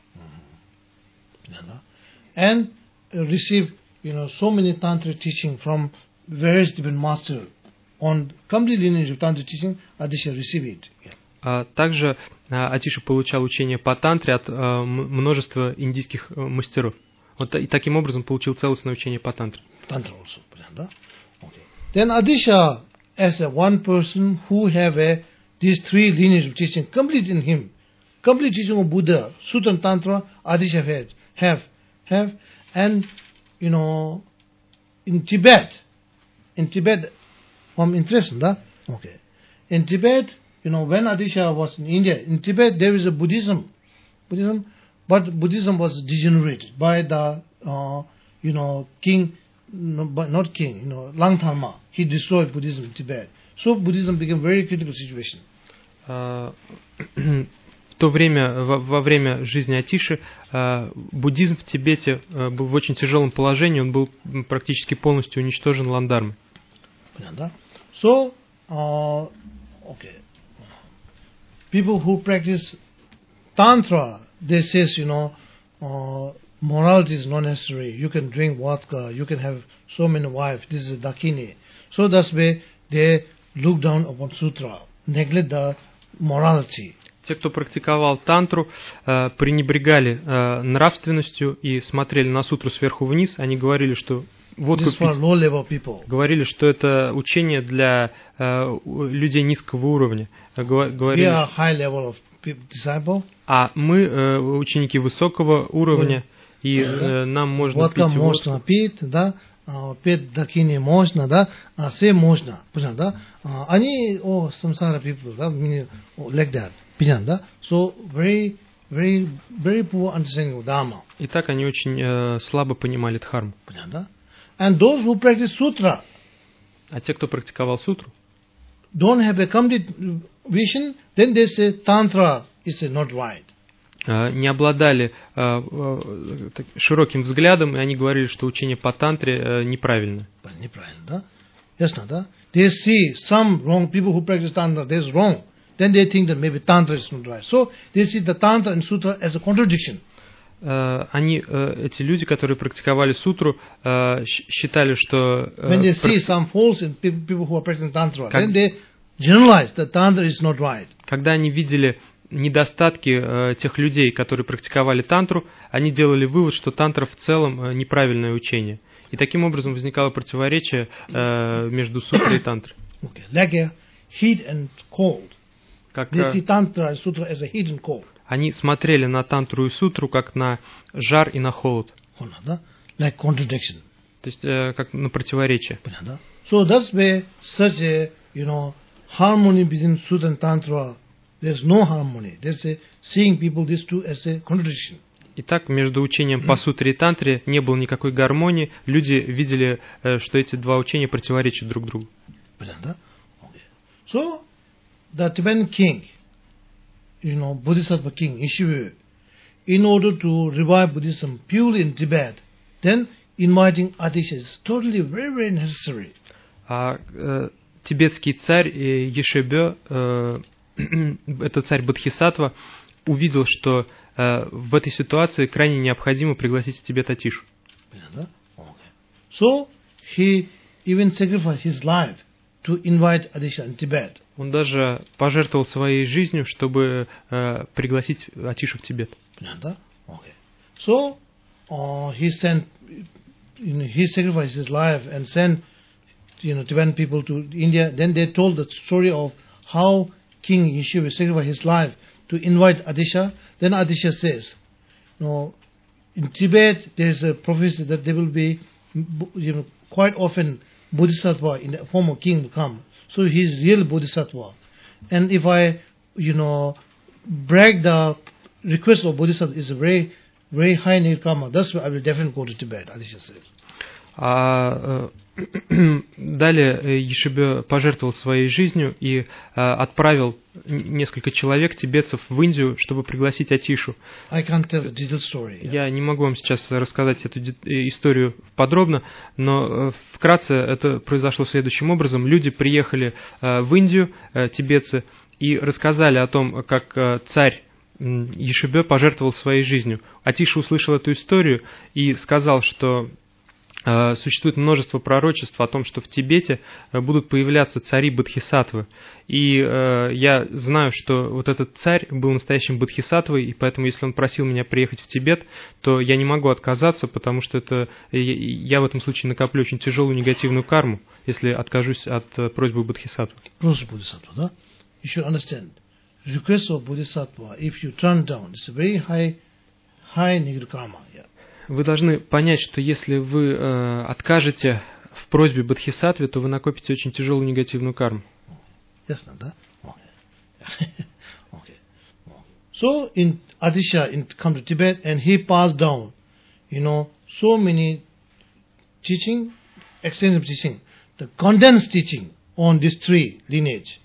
And received, you know, so many tantric teaching from various different masters on complete lineage of tantric teaching. Atisha received it. Yeah. А также а, Атиша получал учение по тантре от а, множества индийских а, мастеров. Вот и таким образом получил целостное учение по тантре. Tantra also. Okay. Then Atisha, as a one person who have a these three lineages of teaching complete in him, complete teaching of Buddha, Sutta and Tantra, Atisha had, have, have, and you know, in Tibet, in Tibet, from interest, da? Okay, in Tibet, you know, when Atisha was in India, in Tibet there is a Buddhism, Buddhism, but Buddhism was degenerated by the, uh, you know, king, no, but not king, you know, Langtharma. He destroyed Buddhism in Tibet. So Buddhism became a very critical situation. Uh, в то время, во, во время жизни Атиши, uh, буддизм в Тибете uh, был в очень тяжелом положении, он был практически полностью уничтожен Ландармой. So, uh, okay, people who practice Tantra, they says, you know, uh, morality is not necessary. You can drink vodka, you can have so many wives. This is dakini. So that's why they look down upon sutra, neglect the morality. Те, кто практиковал тантру, э, пренебрегали э, нравственностью и смотрели на сутру сверху вниз. Они говорили, что водку пить, говорили, что это учение для э, людей низкого уровня. Говорили, а мы э, ученики высокого уровня, и э, нам можно водка пить можно водку. Пить, да, пить дакини можно, да, а все можно, да. Они, о, samsara people, да, like that. Да? So very, very, very poor understanding of Dharma. И так они очень э, слабо понимали дхарму. Да? And those who practice sutra, а те, кто практиковал сутру, don't have a complete vision, then they say tantra is not right. Э, не обладали э, э, широким взглядом, и они говорили, что учение по тантре э, неправильно. Неправильно, да? Ясно, да? They see some wrong people who practice tantra, that's wrong. Then they think that maybe tantra is not right. So they see the tantra and sutra as a contradiction. Uh, они, uh, эти люди, которые практиковали сутру, uh, считали, что uh, when they see some faults in people who are practicing tantra, как... then they generalize that tantra is not right. Когда они видели недостатки uh, тех людей, которые практиковали тантру, они делали вывод, что тантра в целом uh, неправильное учение. И таким образом возникало противоречие uh, между сутрой и тантрой. Okay. Like a heat and cold. Как, they see tantra and sutra as a heat and cold. Они смотрели на тантру и сутру как на жар и на холод. Like contradiction. То есть э, как на противоречие. So that's why such a, you know, harmony between sutra and tantra, there's no harmony. There's a seeing people these two as a contradiction. Итак, между учением по сутре и тантре не было никакой гармонии. Люди видели, э, что эти два учения противоречат друг другу. So the Tibetan king, you know, Bodhisattva king, Ishivu, in order to revive Buddhism purely in Tibet, then inviting Adisha is totally very, very necessary. А э, тибетский царь э, Ешебе, э, это царь Бодхисаттва, увидел, что э, в этой ситуации крайне необходимо пригласить в Тибет Атишу. Okay. So he even sacrificed his life to invite Adisha in Tibet. Он даже пожертвовал своей жизнью, чтобы э, пригласить Атишу в Тибет. Okay. So uh, he sent, you know, he sacrificed his life and sent, you know, Tibetan people to India. Then they told the story of how King Yeshua sacrificed his life to invite Adisha. Then Adisha says, no, in Tibet there is a prophecy that there will be, you know, quite often Bodhisattva in the form of king will come. So he is real Bodhisattva. And if I, you know, brag the request of Bodhisattva is a very, very high nirkama, that's why I will definitely go to Tibet, Adisha says. А э, далее Ешебе пожертвовал своей жизнью и э, отправил несколько человек, тибетцев, в Индию, чтобы пригласить Атишу. I can't tell the detailed story, yeah. Я не могу вам сейчас рассказать эту историю подробно, но э, вкратце это произошло следующим образом. Люди приехали э, в Индию, э, тибетцы, и рассказали о том, как э, царь Ешебе пожертвовал своей жизнью. Атиша услышал эту историю и сказал, что существует множество пророчеств о том, что в Тибете будут появляться цари Бодхисаттвы. И э, я знаю, что вот этот царь был настоящим Бодхисаттвой, и поэтому, если он просил меня приехать в Тибет, то я не могу отказаться, потому что это, я, я в этом случае накоплю очень тяжелую негативную карму, если откажусь от просьбы Бодхисаттвы. Просьба Бодхисаттвы, да? You should understand. Request of Bodhisattva, if you turn down, it's a very high, high negative karma. Yeah. Вы должны понять, что если вы э, откажете в просьбе Бодхисаттве, то вы накопите очень тяжелую негативную карму. Ясно, да? Okay. Okay. So in Adisha in come to Tibet and he passed down, you know, so many teaching, extensive teaching, the condensed teaching on these three lineage.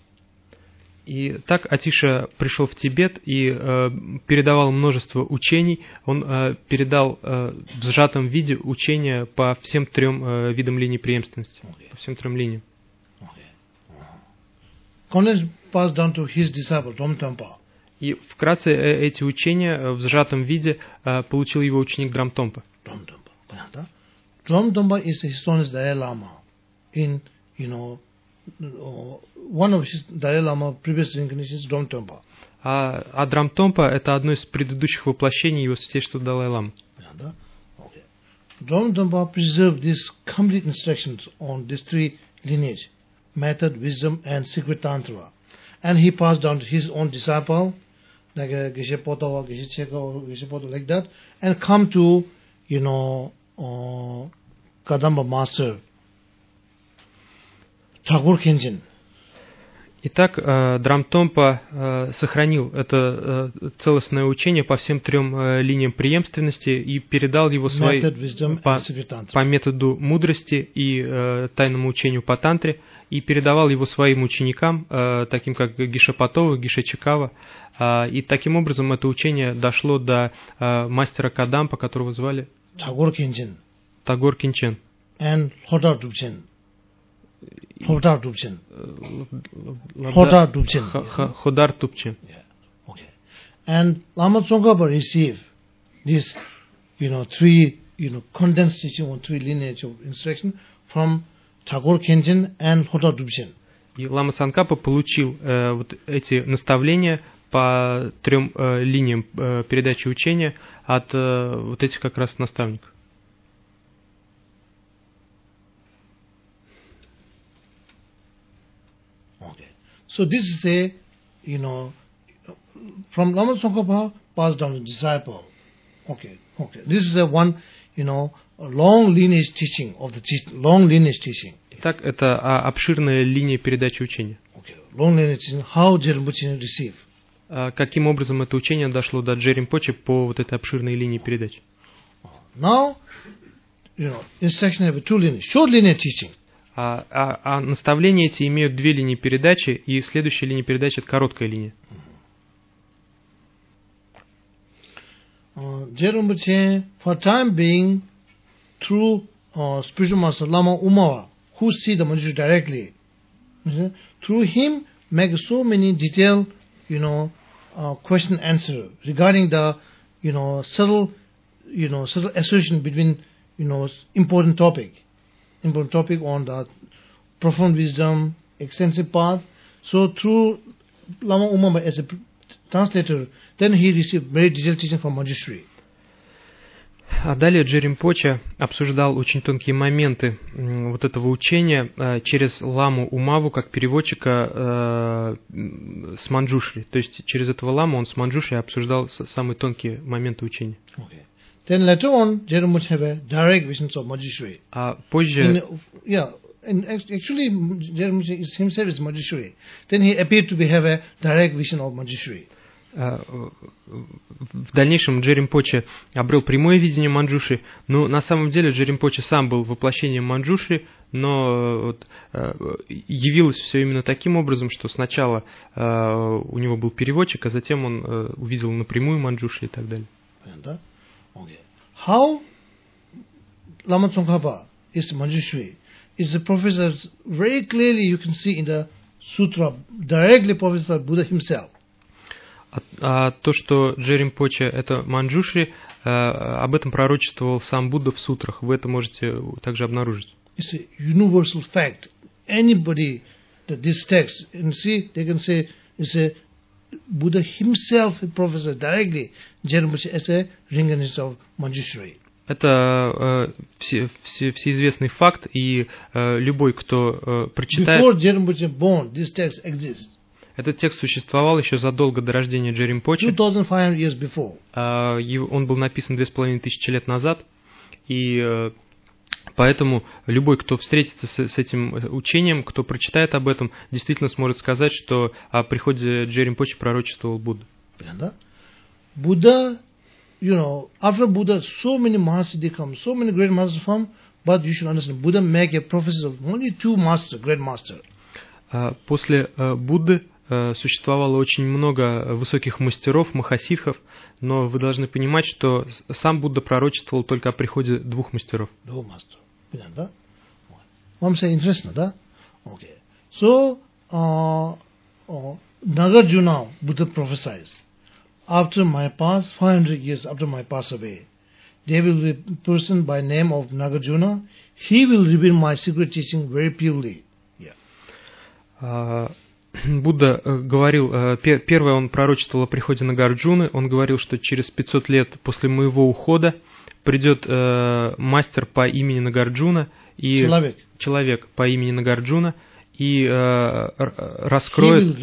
И так Атиша пришел в Тибет и э, передавал множество учений. Он э, передал э, в сжатом виде учения по всем трем э, видам линии преемственности, okay. по всем трем линиям. Okay. Down to his disciple, Dramtompa. И вкратце э, эти учения в сжатом виде э, получил его ученик Драмтомпа. Dramtompa is a historian Dalai Lama in, you know, one of his Dalai Lama previous incarnations, Dramtompa. А, а Драмтомпа это одно из предыдущих воплощений его святейшества Далай-ламы. Okay. Dramtompa preserved these complete instructions on these three lineage, method, wisdom, and secret tantra, and he passed down to his own disciple, like Geshe Potawa, Geshe Cheka, Geshe Potawa, like that, and come to, you know, uh, Kadamba master. Thakur Khenchen. Итак, Драмтомпа сохранил это целостное учение по всем трем линиям преемственности и передал его свои, по, по методу мудрости и тайному учению по тантре, и передавал его своим ученикам, таким как Геше Потова, Геше Чекава. И таким образом это учение дошло до мастера Кадампа, которого звали Тагор Кhenchen. Тагор Кhenchen. And Lhoda Drupchen. Lhoda Drupchen. Lhoda Drupchen. Ходар Тупчен. Yeah. Okay. And Lama Tsongkhapa received this, you know, three, you know, condensed teaching on three lineage of instruction from Tagore Khenchen and Lhoda Drupchen. И Лама Цангкапа получил э, вот эти наставления по трем э, линиям э, передачи учения от э, вот этих как раз наставников. So this is a, you know, from Lama Tsongkhapa passed down to disciple. Okay, okay. This is a one, you know, a long lineage teaching of the te- long lineage teaching. Итак, это обширная линия передачи учения. Okay, long lineage teaching. How Rinpoche received. Каким образом это учение дошло до Джи Ринпоче по вот этой обширной линии передачи? Now, you know, instruction have two lineage, short lineage teaching. А, а, а наставления эти имеют две линии передачи, и следующая линия передачи – это короткая линия. Джи Ринпоче, for time being, through uh, spiritual master Lama Umawa, who see the Manjushri directly. Through him, make so many detailed, you know, uh, question answer regarding the, you know, subtle, you know, subtle association between, you know, important topic, important topic on the profound wisdom, extensive path. So through Lama Umawa as a translator, then he received very detailed teaching from Manjushri. А далее Джи Ринпоче обсуждал очень тонкие моменты вот этого учения через ламу Умаву как переводчика э, с Манджушри. То есть через этого ламу он с Манджушри обсуждал самые тонкие моменты учения. Okay. Then later on, Jai Rinpoche have a direct visions of Manjushri. А позже... In, yeah, and actually Jai Rinpoche himself is Manjushri. Then he appeared to be have a direct vision of Manjushri. В дальнейшем Джи Ринпоче обрел прямое видение Манджушри, но на самом деле Джи Ринпоче сам был воплощением Манджушри, но вот, явилось все именно таким образом, что сначала у него был переводчик, а затем он увидел напрямую Манджушри и так далее. Okay. How Lama Tsongkhapa is Manjushri is the professor very clearly you can see in the sutra directly Professor Buddha himself. А, а то, что Джи Ринпоче это Манджушри, а, об этом пророчествовал сам Будда в сутрах. Вы это можете также обнаружить. It's a universal fact. Anybody that this text, and see, they can say it's a Buddha himself, Professor directly, Jai Rinpoche as a reincarnation of Manjushri. Это э, все, все, всеизвестный факт, и э, любой, кто э, прочитает... Before Jai Rinpoche born, this text exists. Этот текст существовал еще задолго до рождения Джи Ринпоче. two thousand five hundred years before. Uh, он был написан две с половиной тысячи лет назад, и uh, поэтому любой, кто встретится с, с этим учением, кто прочитает об этом, действительно сможет сказать, что о приходе Джи Ринпоче пророчествовал Будда. Buddha, you know, after Buddha, so many Mahasiddhi come, so many great masters come, but you should understand, Buddha make a prophecy of only two masters, great master. Uh, после uh, Будды существовало очень много высоких мастеров, махасидхов, но вы должны понимать, что сам Будда пророчествовал только о приходе двух мастеров. Двух мастеров. Понятно, да? Вам все интересно, да? Okay. So, uh, uh, Nagarjuna Buddha prophesied, after my pass, five hundred years after my pass away, there will be a person by name of Nagarjuna. He will reveal my secret teaching very purely. Yeah. Uh, Будда говорил, первое он пророчествовал о приходе Нагарджуны, он говорил, что через пятьсот лет после моего ухода придет э, мастер по имени Нагарджуна, и человек, человек по имени Нагарджуна, и э, раскроет,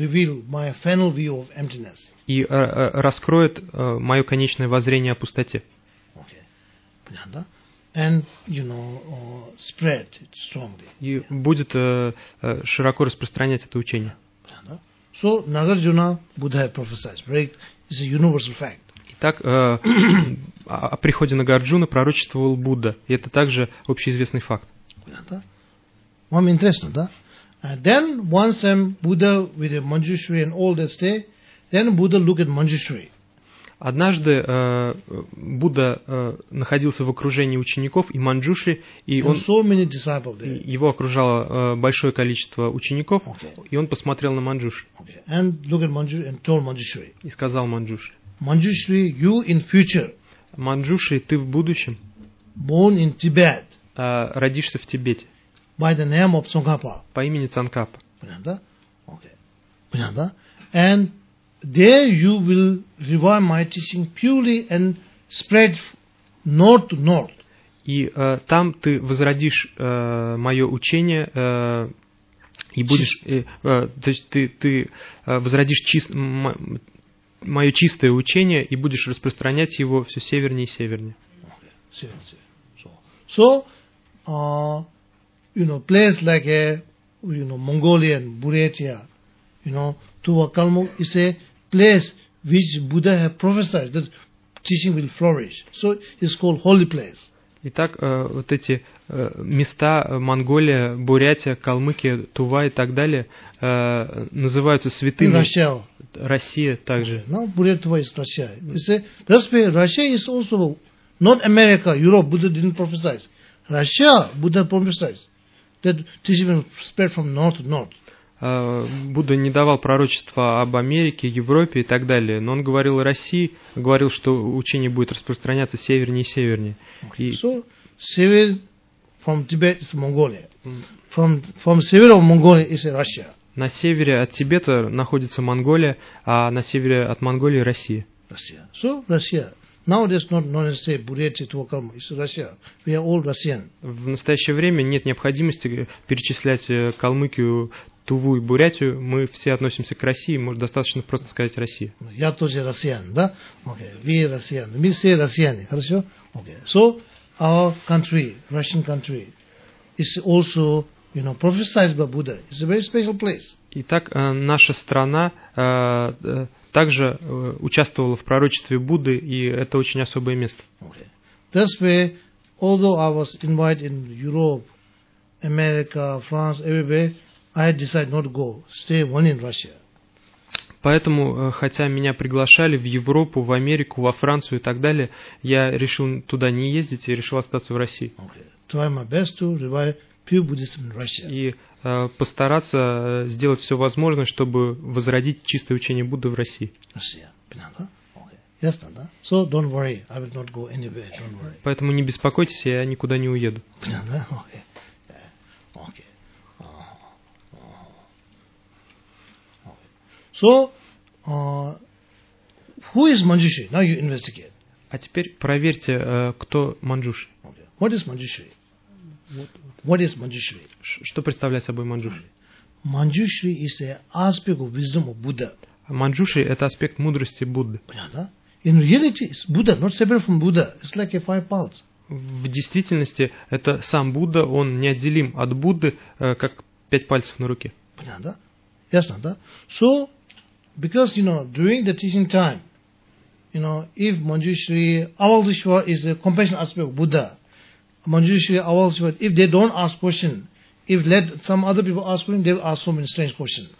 и э, раскроет э, мое конечное воззрение о пустоте. Okay. And, you know, uh, spread it strongly. И будет э, э, широко распространять это учение. So, Nagarjuna Buddha prophesied. Right? It's a universal fact. Итак, э, о приходе Нагарджуны пророчествовал Будда. И это также общеизвестный факт. Вам интересно, да? And then, once um, Buddha with a Manjushri and all that stay, then Buddha look at Manjushri. Однажды э, Будда э, находился в окружении учеников и Манджушри, и он, so many disciples there. Его окружало э, большое количество учеников, okay. И он посмотрел на Манджушри. Okay. And look at Manjushri and told Manjushri. И сказал Манджушри: Manjushri, you in future. Манджушри, ты в будущем. Born in Tibet. Э, родишься в Тибете. By the name of Tsongkhapa. По имени Цангкапа. Понятно? Okay. Понятно? And there you will revive my teaching purely and spread north to north. И э, там ты возродишь э, мое учение э, и будешь, э, э, то есть ты ты возродишь чист, м, мое чистое учение и будешь распространять его все севернее и севернее. Okay. So, so uh, you know, place like a, you know, Mongolian, Buryatia, you know, Tuva Kalmuk is a place which Buddha has prophesied that teaching will flourish. So it's called holy place. Итак, вот эти места Монголия, Бурятия, Калмыкия, Тува и так далее называются святыми. Russia. Россия также. No, Buryatia, Tuva is Russia. It's a, that's why Russia is also not America, Europe. Buddha didn't prophesy. Russia, Buddha prophesied that teaching will spread from north to north. Будда не давал пророчества об Америке, Европе и так далее, но он говорил о России, говорил, что учение будет распространяться севернее и севернее. Okay. So, seven from Tibet is Mongolia. From, from seven of Mongolia is Russia. На севере от Тибета находится Монголия, а на севере от Монголии Россия. Russia. So, Russia. Nowadays, not known as say Buryatia, Tuvakam, it's Russia. We are all Russian. В настоящее время нет необходимости перечислять Калмыкию, Туву и Бурятию. Мы все относимся к России, может, достаточно просто сказать Россия. Я тоже Russian, да? Okay. We Russian. We say Russian. Хорошо? Okay. So, our country, Russian country, is also, you know, prophesied by Buddha. It's a very special place. Итак, наша страна также участвовала в пророчестве Будды, и это очень особое место. Okay. This way, although I was invited in Europe, America, France, everywhere, I decided not to go, stay only in Russia. Поэтому, хотя меня приглашали в Европу, в Америку, во Францию и так далее, я решил туда не ездить и решил остаться в России. Okay. Try my best to revive pure Buddhism in Russia. И э, постараться сделать все возможное, чтобы возродить чистое учение Будды в России. Russia. Okay. Yes, so don't worry, I will not go anywhere. Don't worry. Поэтому не беспокойтесь, я никуда не уеду. Okay. Okay. So, uh, who is Manjushri? Now you investigate. А теперь проверьте, uh, кто Манджушри. Okay. What is Manjushri? What is Manjushri? Что представляет собой Манджушри? Manjushri is an aspect of wisdom of Buddha. Манджушри — это аспект мудрости Будды. In reality, it's Buddha, not separate from Buddha. It's like a five pulse. В действительности, это сам Будда, он неотделим от Будды, как пять пальцев на руке. Yes, Nanda. So, because, you know, during the teaching time, you know, if Manjushri, Avalokiteshvara is the compassion aspect of Buddha, Manjushri, Avalokiteshvara, if they don't ask question, if let some other people ask question, they will ask so many strange questions.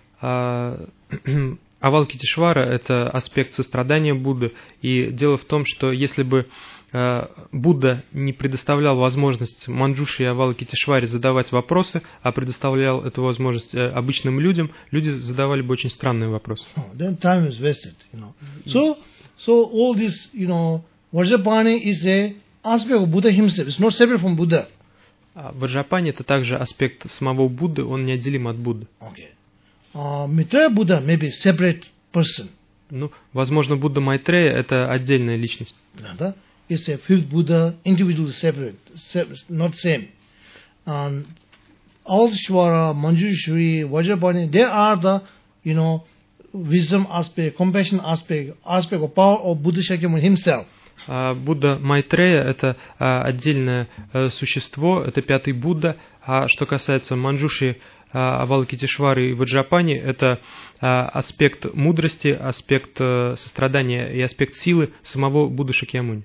Авалокитешвара — это аспект сострадания Будды, и дело в том, что если бы Будда не предоставлял возможность Манджушри и Авалокитешваре задавать вопросы, а предоставлял эту возможность обычным людям, люди задавали бы очень странные вопросы. Then time is wasted, you know. So, so all this, you know, Vajrapani is a aspect of Buddha himself. It's not separate from Buddha. Ваджрапани — это также аспект самого Будды, он неотделим от Будды. Okay. Uh, Maitreya Buddha may be separate person. Ну, возможно, Будда Майтрея — это отдельная личность. Да? It's a fifth Buddha, individually separate, not same. And Avalokiteshvara, Manjushri, Vajrapani, they are the, you know, wisdom aspect, compassion aspect, aspect of power of Buddha Shakyamuni himself. Будда Майтрея — это отдельное существо, это пятый Будда. А что касается Манджушри, Авалокитешвары и Ваджрапани, это аспект мудрости, аспект сострадания и аспект силы самого Будды Шакьямуни.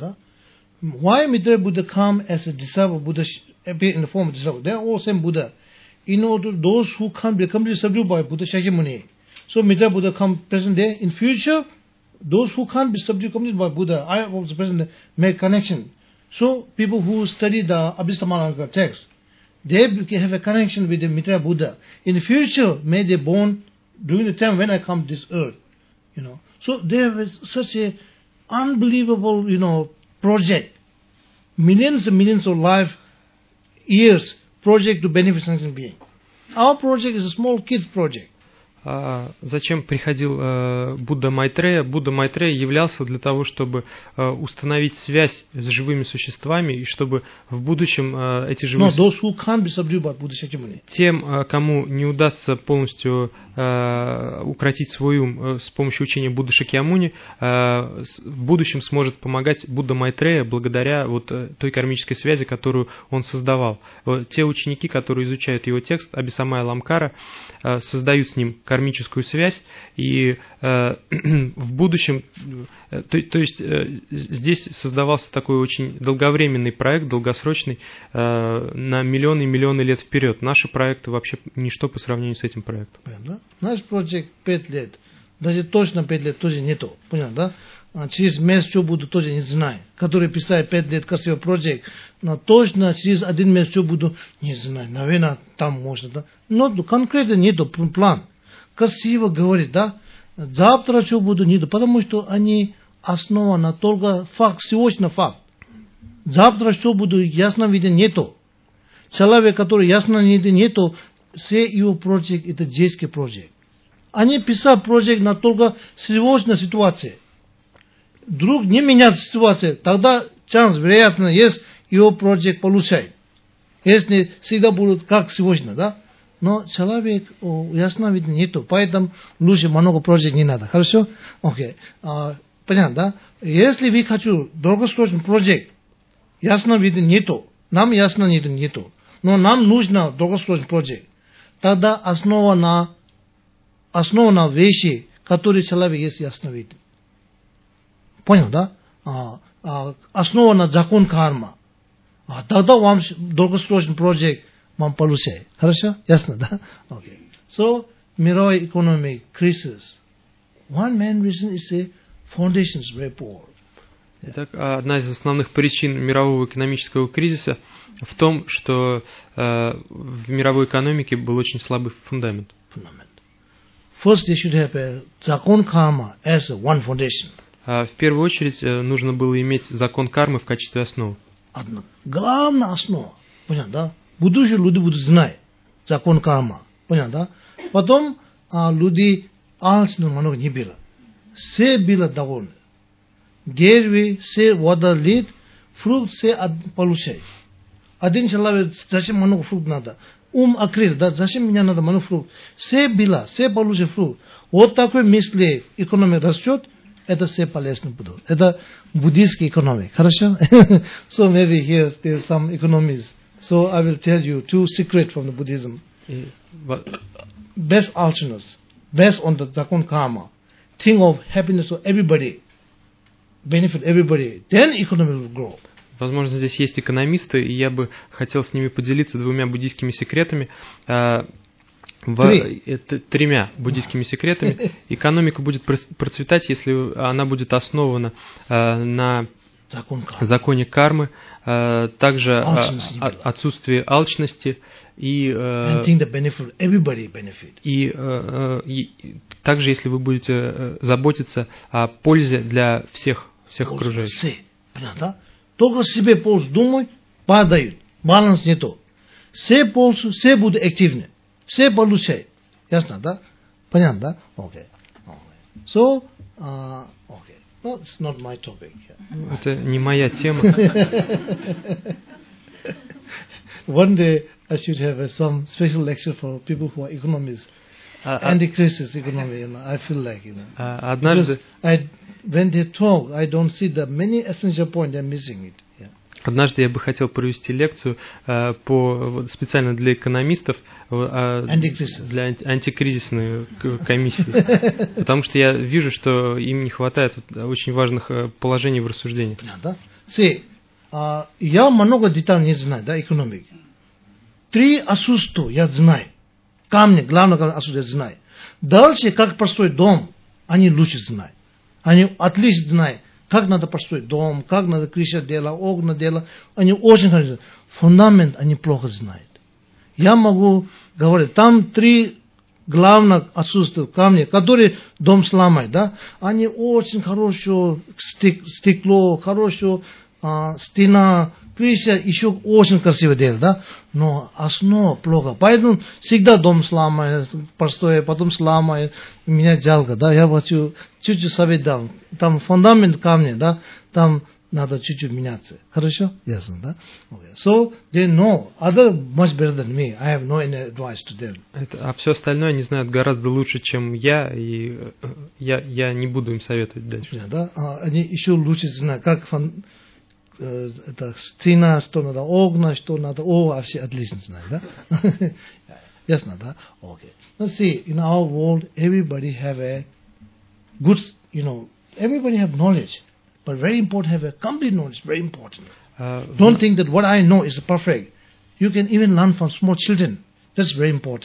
Why Maitreya Buddha come as a disciple of Buddha, appear in the form of disciple? They are all same Buddha. In order those who can't be completely subdued by Buddha Shakyamuni. So Maitreya Buddha come present there. In future, those who can't be subdued completely by Buddha, I was present there, make connection. So people who study the Abhisamayalankara text, they have a connection with the Maitreya Buddha. In the future, may they born during the time when I come to this earth, you know. So they have such a unbelievable, you know, project, millions and millions of life years project to benefit sentient being. Our project is a small kids project. А зачем приходил э, Будда Майтрея? Будда Майтрея являлся для того, чтобы э, установить связь с живыми существами, и чтобы в будущем э, эти живые... No, those who can't be subdued by Buddha Shakyamuni. Тем, э, кому не удастся полностью э, укротить свой ум э, с помощью учения Будды Шакьямуни, э, в будущем сможет помогать Будда Майтрея благодаря вот э, той кармической связи, которую он создавал. Э, те ученики, которые изучают его текст, Абхисамайяламкара, э, создают с ним кармическую связь, и э, в будущем, э, то, то есть э, здесь создавался такой очень долговременный проект, долгосрочный, э, на миллионы и миллионы лет вперед. Наши проекты вообще ничто по сравнению с этим проектом. Да? Наш проект пять лет, даже точно пять лет тоже нету, понял, да? а, через месяц что буду, тоже не знаю. Который писает пять лет красивый проект, но точно через один месяц что буду, не знаю. Наверное, там можно, да. Но конкретно нету план. Красиво говорит, да. Завтра что буду, нету, потому что они основаны только факт, сегодня факт. Завтра что буду, ясно видно, нету. Человек, который ясно видно, нету, все его проект, это детский проект. Они писали проект на только сегодняшней ситуации. Вдруг не меняется ситуация, тогда шанс, вероятно, есть, его проект получает. Если всегда будут как сегодня, да? Но человек, о, ясно видно, нету, поэтому лучше много проектов не надо. Хорошо? Окей. А, понятно, да? Если вы хочу долгосрочный проект, ясно видно, нету. Нам ясно видно, нету. Но нам нужно долгосрочный проект. Тогда основа на, основа на вещи, которые человек есть ясно видно. Понял, да? А, а, основа на закон карма. А тогда вам долгосрочный проект вам получает. Хорошо? Ясно, да? Okay. So, мировой economic crisis. One main reason is a foundation is very poor. Итак, одна из основных причин мирового экономического кризиса в том, что э, в мировой экономике был очень слабый фундамент. Fundament. First, they should have a закон карма as a one foundation. А в первую очередь э, нужно было иметь закон кармы в качестве основы. Одна главная основа. Понятно, да? Будущие люди будут знать закон карма. Понятно, да? Потом а, люди алчных много не было. Все было довольны. Герви, все вода лит, фрукт все получает. Один человек, зачем много фрукт надо? Ум открыл, да, зачем мне надо много фрукт? Все было, все получит фрукт. Вот такой мысли, экономика растет, это все полезно будут. Это буддийский экономик. Хорошо? So maybe here there's some economies. So I will tell you two secrets from the Buddhism. Best alternatives, based on the zakon karma. Think of happiness for everybody, benefit everybody. Then economy will grow. Возможно, здесь есть экономисты, и я бы хотел с ними поделиться двумя буддийскими секретами. В, Три. это, тремя буддийскими секретами. Экономика будет процветать, если она будет основана на Закон кармы. законе кармы, также отсутствие алчности и, и, и также, если вы будете заботиться о пользе для всех, всех окружающих. Понятно? Только себе пользу думать, падают. Баланс не то. Все пользу, все будут активны. Все получают. Ясно, да? Понятно, да? Окей. Okay. So, uh, okay. No, it's not my topic. Это не моя тема. One day I should have uh, some special lecture for people who are economists. Anti-crisis economy, you know, I feel like, you know. Однажды... I, when they talk, I don't see the many essential points, they're missing it. Yeah. Однажды я бы хотел провести лекцию uh, по, специально для экономистов, uh, для анти, антикризисной комиссии, потому что я вижу, что им не хватает очень важных положений в рассуждении. Понятно. See, uh, я много деталей не знаю, да, экономики. Три отсутствия я знаю. Камни, главное, отсюда знают. Дальше, как построить дом, они лучше знают. Они отлично знают, как надо построить дом, как надо крыша делать, окна делать. Они очень хорошо знают. Фундамент они плохо знают. Я могу говорить, там три главных отсутствия камня, которые дом сломают, да? Они очень хорошо, стек, стекло, хорошо, а, стена, крыша еще очень красиво делают, да? Но основа плохо. Поэтому всегда дом сломает, простое, потом сломает. Меня жалко, да? Я хочу чуть-чуть совет дам. Там фундамент камня, да? Там надо чуть-чуть меняться. Хорошо? Ясно, да? Okay. So, they know other much better than me. I have no any advice to them. Это, а все остальное они знают гораздо лучше, чем я, и я, я не буду им советовать дальше. Yeah, да? А, они еще лучше знают, как фон... это стена, что надо окна, что надо, о, а все отлично знают, да? Ясно, да? Okay. Let's see, in our world, everybody have a good, you know, everybody have knowledge, but very important have a complete knowledge, very important. Uh, Don't think that what I know is perfect. You can even learn from small children. That's very important.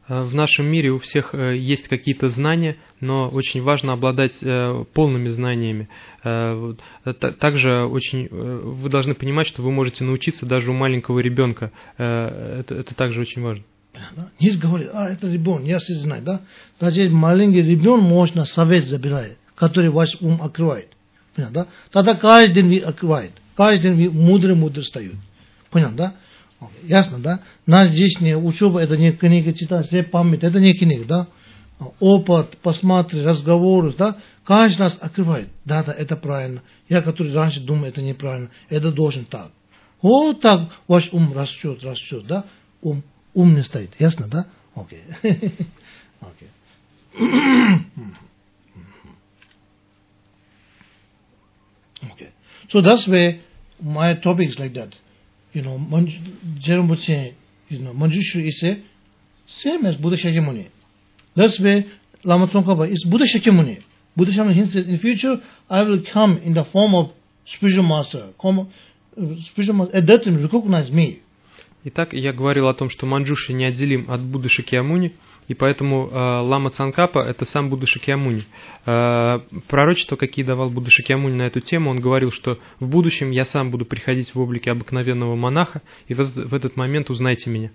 В нашем мире у всех есть какие-то знания, но очень важно обладать полными знаниями. Также очень вы должны понимать, что вы можете научиться даже у маленького ребенка. Это, это также очень важно. Не говорит, а это ребенок, я все знаю, да? Даже маленький ребенок можно совет забирать, который ваш ум открывает. Понятно, да? Тогда каждый день вы открывает, каждый день вы мудрый-мудрый встают. Понятно, да? Okay. Ясно, да? Нас здесь не учеба, это не книга читать, все память, это не книга, да? Опыт, посмотри, разговоры, да? Каждый раз открывает. Да, да, это правильно. Я, который раньше думал, это неправильно, это должен так. Вот так ваш ум растет, растет, да? Ум, ум не стоит, ясно, да? Окей. Окей. Okay. So that's why my topic is like that. You know, Jerome would say, you know, Manjushri is a same as Buddha Shakyamuni. That's why Lama Tsongkhapa is Buddha Shakyamuni. Buddha Shakyamuni says, in future I will come in the form of spiritual master. Come, uh, spiritual master at that time recognize me. Итак, я говорил о том, что Манджушри неотделим от Будды Шакьямуни, и поэтому э, Лама Цангкапа – это сам Будда Шакьямуни. Э, пророчества, какие давал Будда Шакьямуни на эту тему, он говорил, что в будущем я сам буду приходить в облике обыкновенного монаха, и в, в этот момент узнайте меня.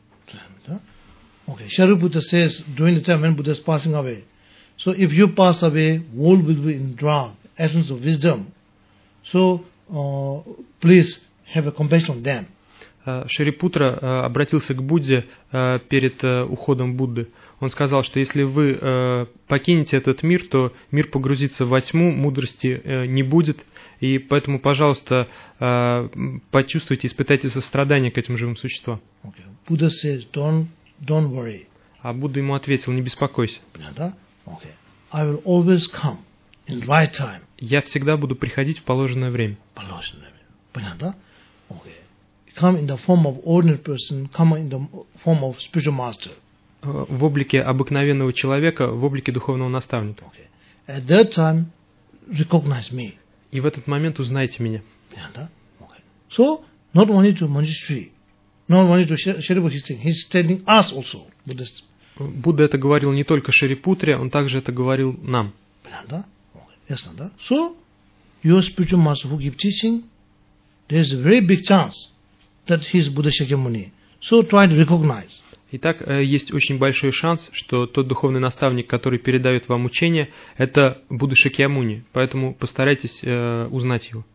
Okay. Shariputra says, during the time when Buddha is passing away, so if you pass away, world will be in drug, essence of wisdom. So, uh, please have a compassion on them. Шарипутра обратился к Будде перед уходом Будды. Он сказал, что если вы покинете этот мир, то мир погрузится во тьму, мудрости не будет, и поэтому, пожалуйста, почувствуйте, испытайте сострадание к этим живым существам. Okay. Buddha says, don't, don't worry. А Будда ему ответил, не беспокойся. Okay. I will always come in right time. Я всегда буду приходить в положенное время. Положенное время. Okay. Come in the form of ordinary person, come in the form of spiritual master. В облике обыкновенного человека, в облике духовного наставника. Okay. At that time, recognize me. И в этот момент узнайте меня. Okay. So, not only to Manjushri, not only to Shariputra, he's telling us also, Buddhists. Будда это говорил не только Шарипутре, он также это говорил нам. Okay. Yes, so, your spiritual master who gives teaching, there is a very big chance that he is Buddha Shakyamuni. So try to recognize. Итак, есть очень большой шанс, что тот духовный наставник, который передает вам учение, это Будда Шакьямуни. Поэтому постарайтесь э, узнать его.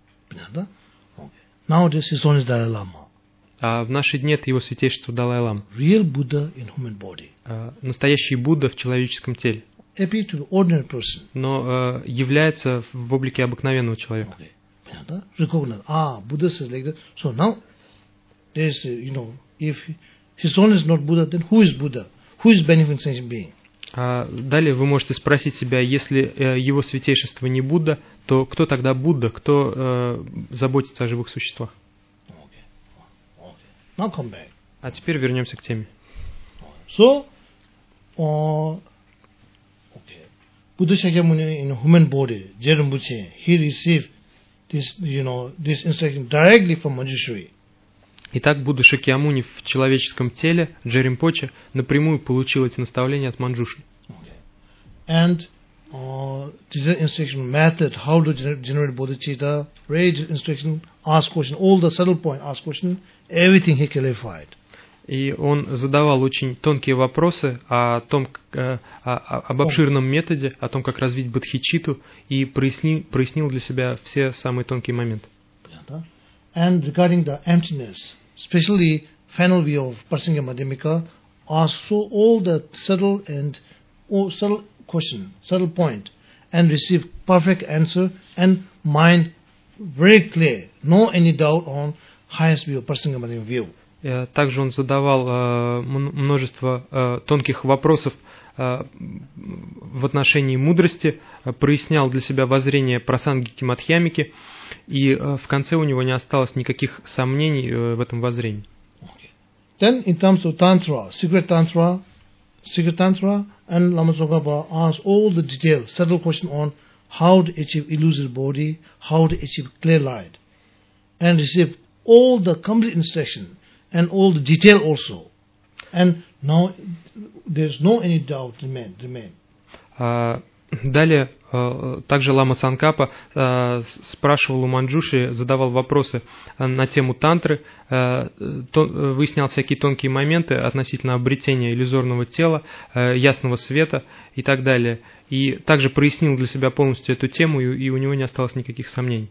Nowadays his name is Dalai Lama. А в наши дни это его святейшество Далай Лама. Real Buddha in human body. Э, настоящий Будда в человеческом теле. Appear to be ordinary person. Но э, является в облике обыкновенного человека. Okay. Recognize. Ah, Buddha says like that. So now, there is, you know, if his own is not Buddha, then who is Buddha? Who is beneficent sentient being? А далее вы можете спросить себя, если э, его святейшество не Будда, то кто тогда Будда, кто э, заботится о живых существах? Okay. Okay. Now come back. А теперь вернемся к теме. So, uh, okay, Buddha Shakyamuni in human body, Jerome Buche, he received this, you know, this instruction directly from Manjushri. Итак, Будда Шакьямуни в человеческом теле, Джеримпоче, напрямую получил эти наставления от Манджушри. Okay. And uh, the instruction method, how to generate bodhicitta, raise instruction, ask question, all the subtle point, ask question, everything he clarified. И он задавал очень тонкие вопросы о том, о, о, об обширном методе, о том, как развить бодхичитту, и прояснил, прояснил для себя все самые тонкие моменты. And regarding the emptiness, especially final view of Prasanga Madhyamika, also all the subtle and all subtle question, subtle point, and receive perfect answer and mind very clear, no any doubt on highest view, Prasanga Madhyamika view. Также он задавал э, множество э, тонких вопросов э, в отношении мудрости, э, прояснял для себя воззрение Прасангики Мадхьямики, и э, в конце у него не осталось никаких сомнений э, в этом воззрении. Okay. Then in terms of Tantra, secret Tantra, secret Tantra, and Lama Tsongkhapa asked all the details, subtle question on how to achieve illusory body, how to achieve clear light, and receive all the complete instruction, and all the detail also, and Now, there's no any doubt remain. remain. А, далее, а, также Лама Цангкапа а, спрашивал у Манджушри, задавал вопросы на тему тантры, а, то, выяснял всякие тонкие моменты относительно обретения иллюзорного тела, а, ясного света и так далее. И также прояснил для себя полностью эту тему, и, и у него не осталось никаких сомнений.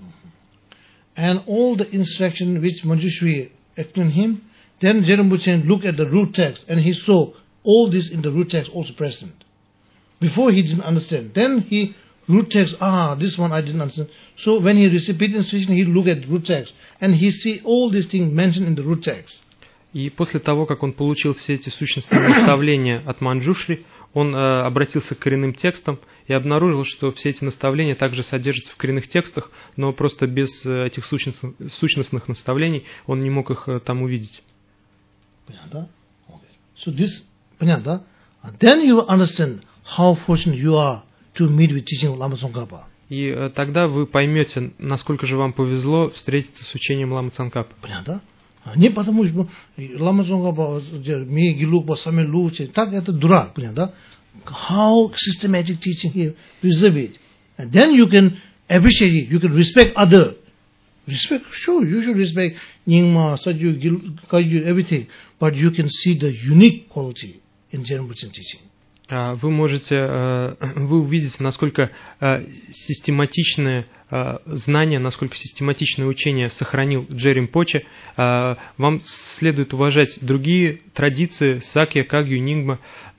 And all the instruction which Manjushri explained him, then Jerambuchen looked at the root text and he saw all this in the root text also present. Before he didn't understand. Then he, root text, ah, this one I didn't understand. So when he received instruction, he looked at root text and he see all these things mentioned in the root text. И после того, как он получил все эти сущностные наставления от Манджушри, он э, обратился к коренным текстам и обнаружил, что все эти наставления также содержатся в коренных текстах, но просто без э, этих сущностных, сущностных наставлений он не мог их э, там увидеть. Понятно? Okay. So this, понятно? And then you will understand how fortunate you are to meet with teaching of Lama Tsongkhapa. И э, тогда вы поймете, насколько же вам повезло встретиться с учением Ламы Цангкапы. Понятно? Не потому что Лама Цongkhapa ми гилук ба саме лучше, так это дурак, понятно? How systematic teaching here, preserve it. And then you can appreciate it, you can respect other. Respect, sure, you should respect Nyingma, Sadhu, Kagyu, everything. But you can see the unique quality in Jerambuchen teaching. Вы можете, вы увидите, насколько систематичное знание, насколько систематичное учение сохранил Джерим Поче. Вам следует уважать другие традиции, Сакья, Кагью, Нингма,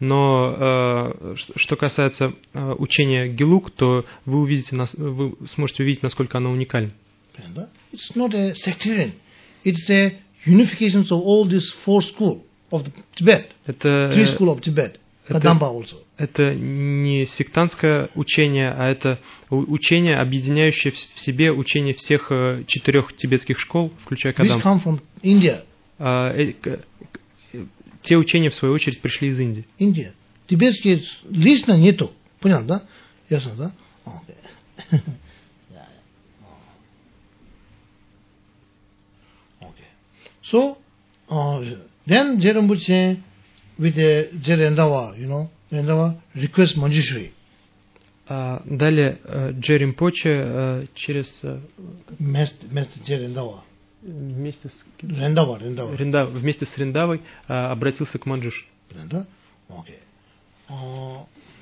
но что касается учения Гелук, то вы, увидите, вы сможете увидеть, насколько оно уникально. It's not a sectarian. It's a unification of all these four schools of the Tibet. Это, Three schools of Tibet. Это, это не сектантское учение, а это учение, объединяющее в себе учение всех четырех тибетских школ, включая Кадампа. Те учения, в свою очередь, пришли из Индии. Индия. Тибетские лично нету. Понятно, да? Ясно, да? Okay. Okay. So, uh, then Jerambuchen with the Jerendawa, you know, Jerendawa request Manjushri. Uh, далее uh, Джерим Поче uh, через вместе uh, Джерендаwa вместе с Рендава, Рендава. Рендава, вместе с Рендавой uh, обратился к Манджушри. Ренда? Okay. Uh,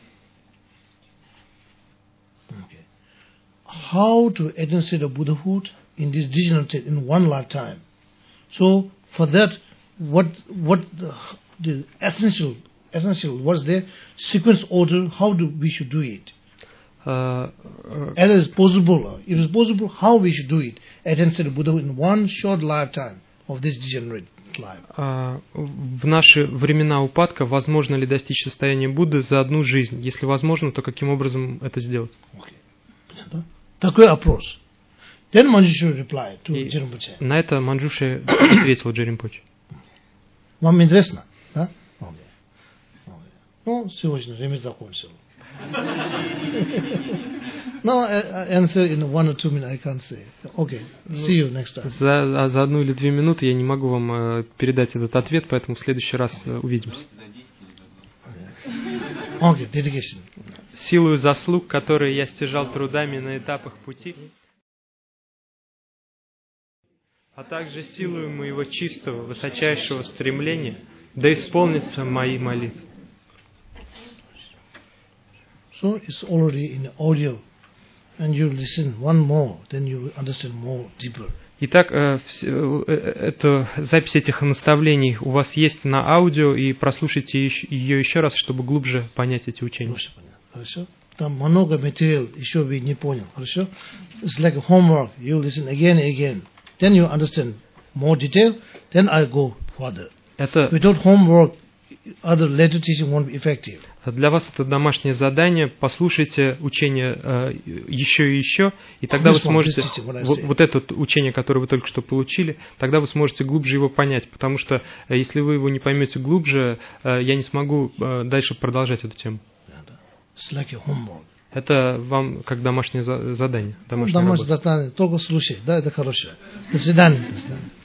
okay. How to attain state of Buddhahood in this digital state in one lifetime? So for that, what what the, the essential essential was there sequence order? How do we should do it? Uh, uh, As is possible, if it's possible, how we should do it? Attain state of Buddhahood in one short lifetime of this degenerate life. Uh, в наши времена упадка возможно ли достичь состояния Будды за одну жизнь? Если возможно, то каким образом это сделать? Okay. Такой вопрос. Then Manjushri replied to Jerimpoche. На это Манджушри ответил Джеримпоче. Вам интересно, да? Okay. Okay. Ну, сегодня время закончил. No, answer in one or two minutes I can't say. Okay, see you next time. За, за одну или две минуты я не могу вам uh, передать этот ответ, поэтому в следующий раз uh, увидимся. Okay, dedication. Силою заслуг, которые я стяжал трудами на этапах пути, а также силою моего чистого, высочайшего стремления, да исполнятся мои молитвы. So it's already in audio, and you listen one more, then you will understand more deeper. Итак, это, запись этих наставлений у вас есть на аудио, и прослушайте ее еще раз, чтобы глубже понять эти учения. Хорошо? Там много материала еще вы не понял. Хорошо? It's like a homework. You listen again and again. Then you understand more detail. Then I go further. Это... Without homework, other later teaching won't be effective. Для вас это домашнее задание. Послушайте учение э, еще и еще, и тогда вы сможете вот, вот это учение, которое вы только что получили, тогда вы сможете глубже его понять, потому что э, если вы его не поймете глубже, э, я не смогу э, дальше продолжать эту тему. Like это вам как домашнее за задание. Домашнее задание. Только слушай, да, это хорошее. До свидания. До свидания.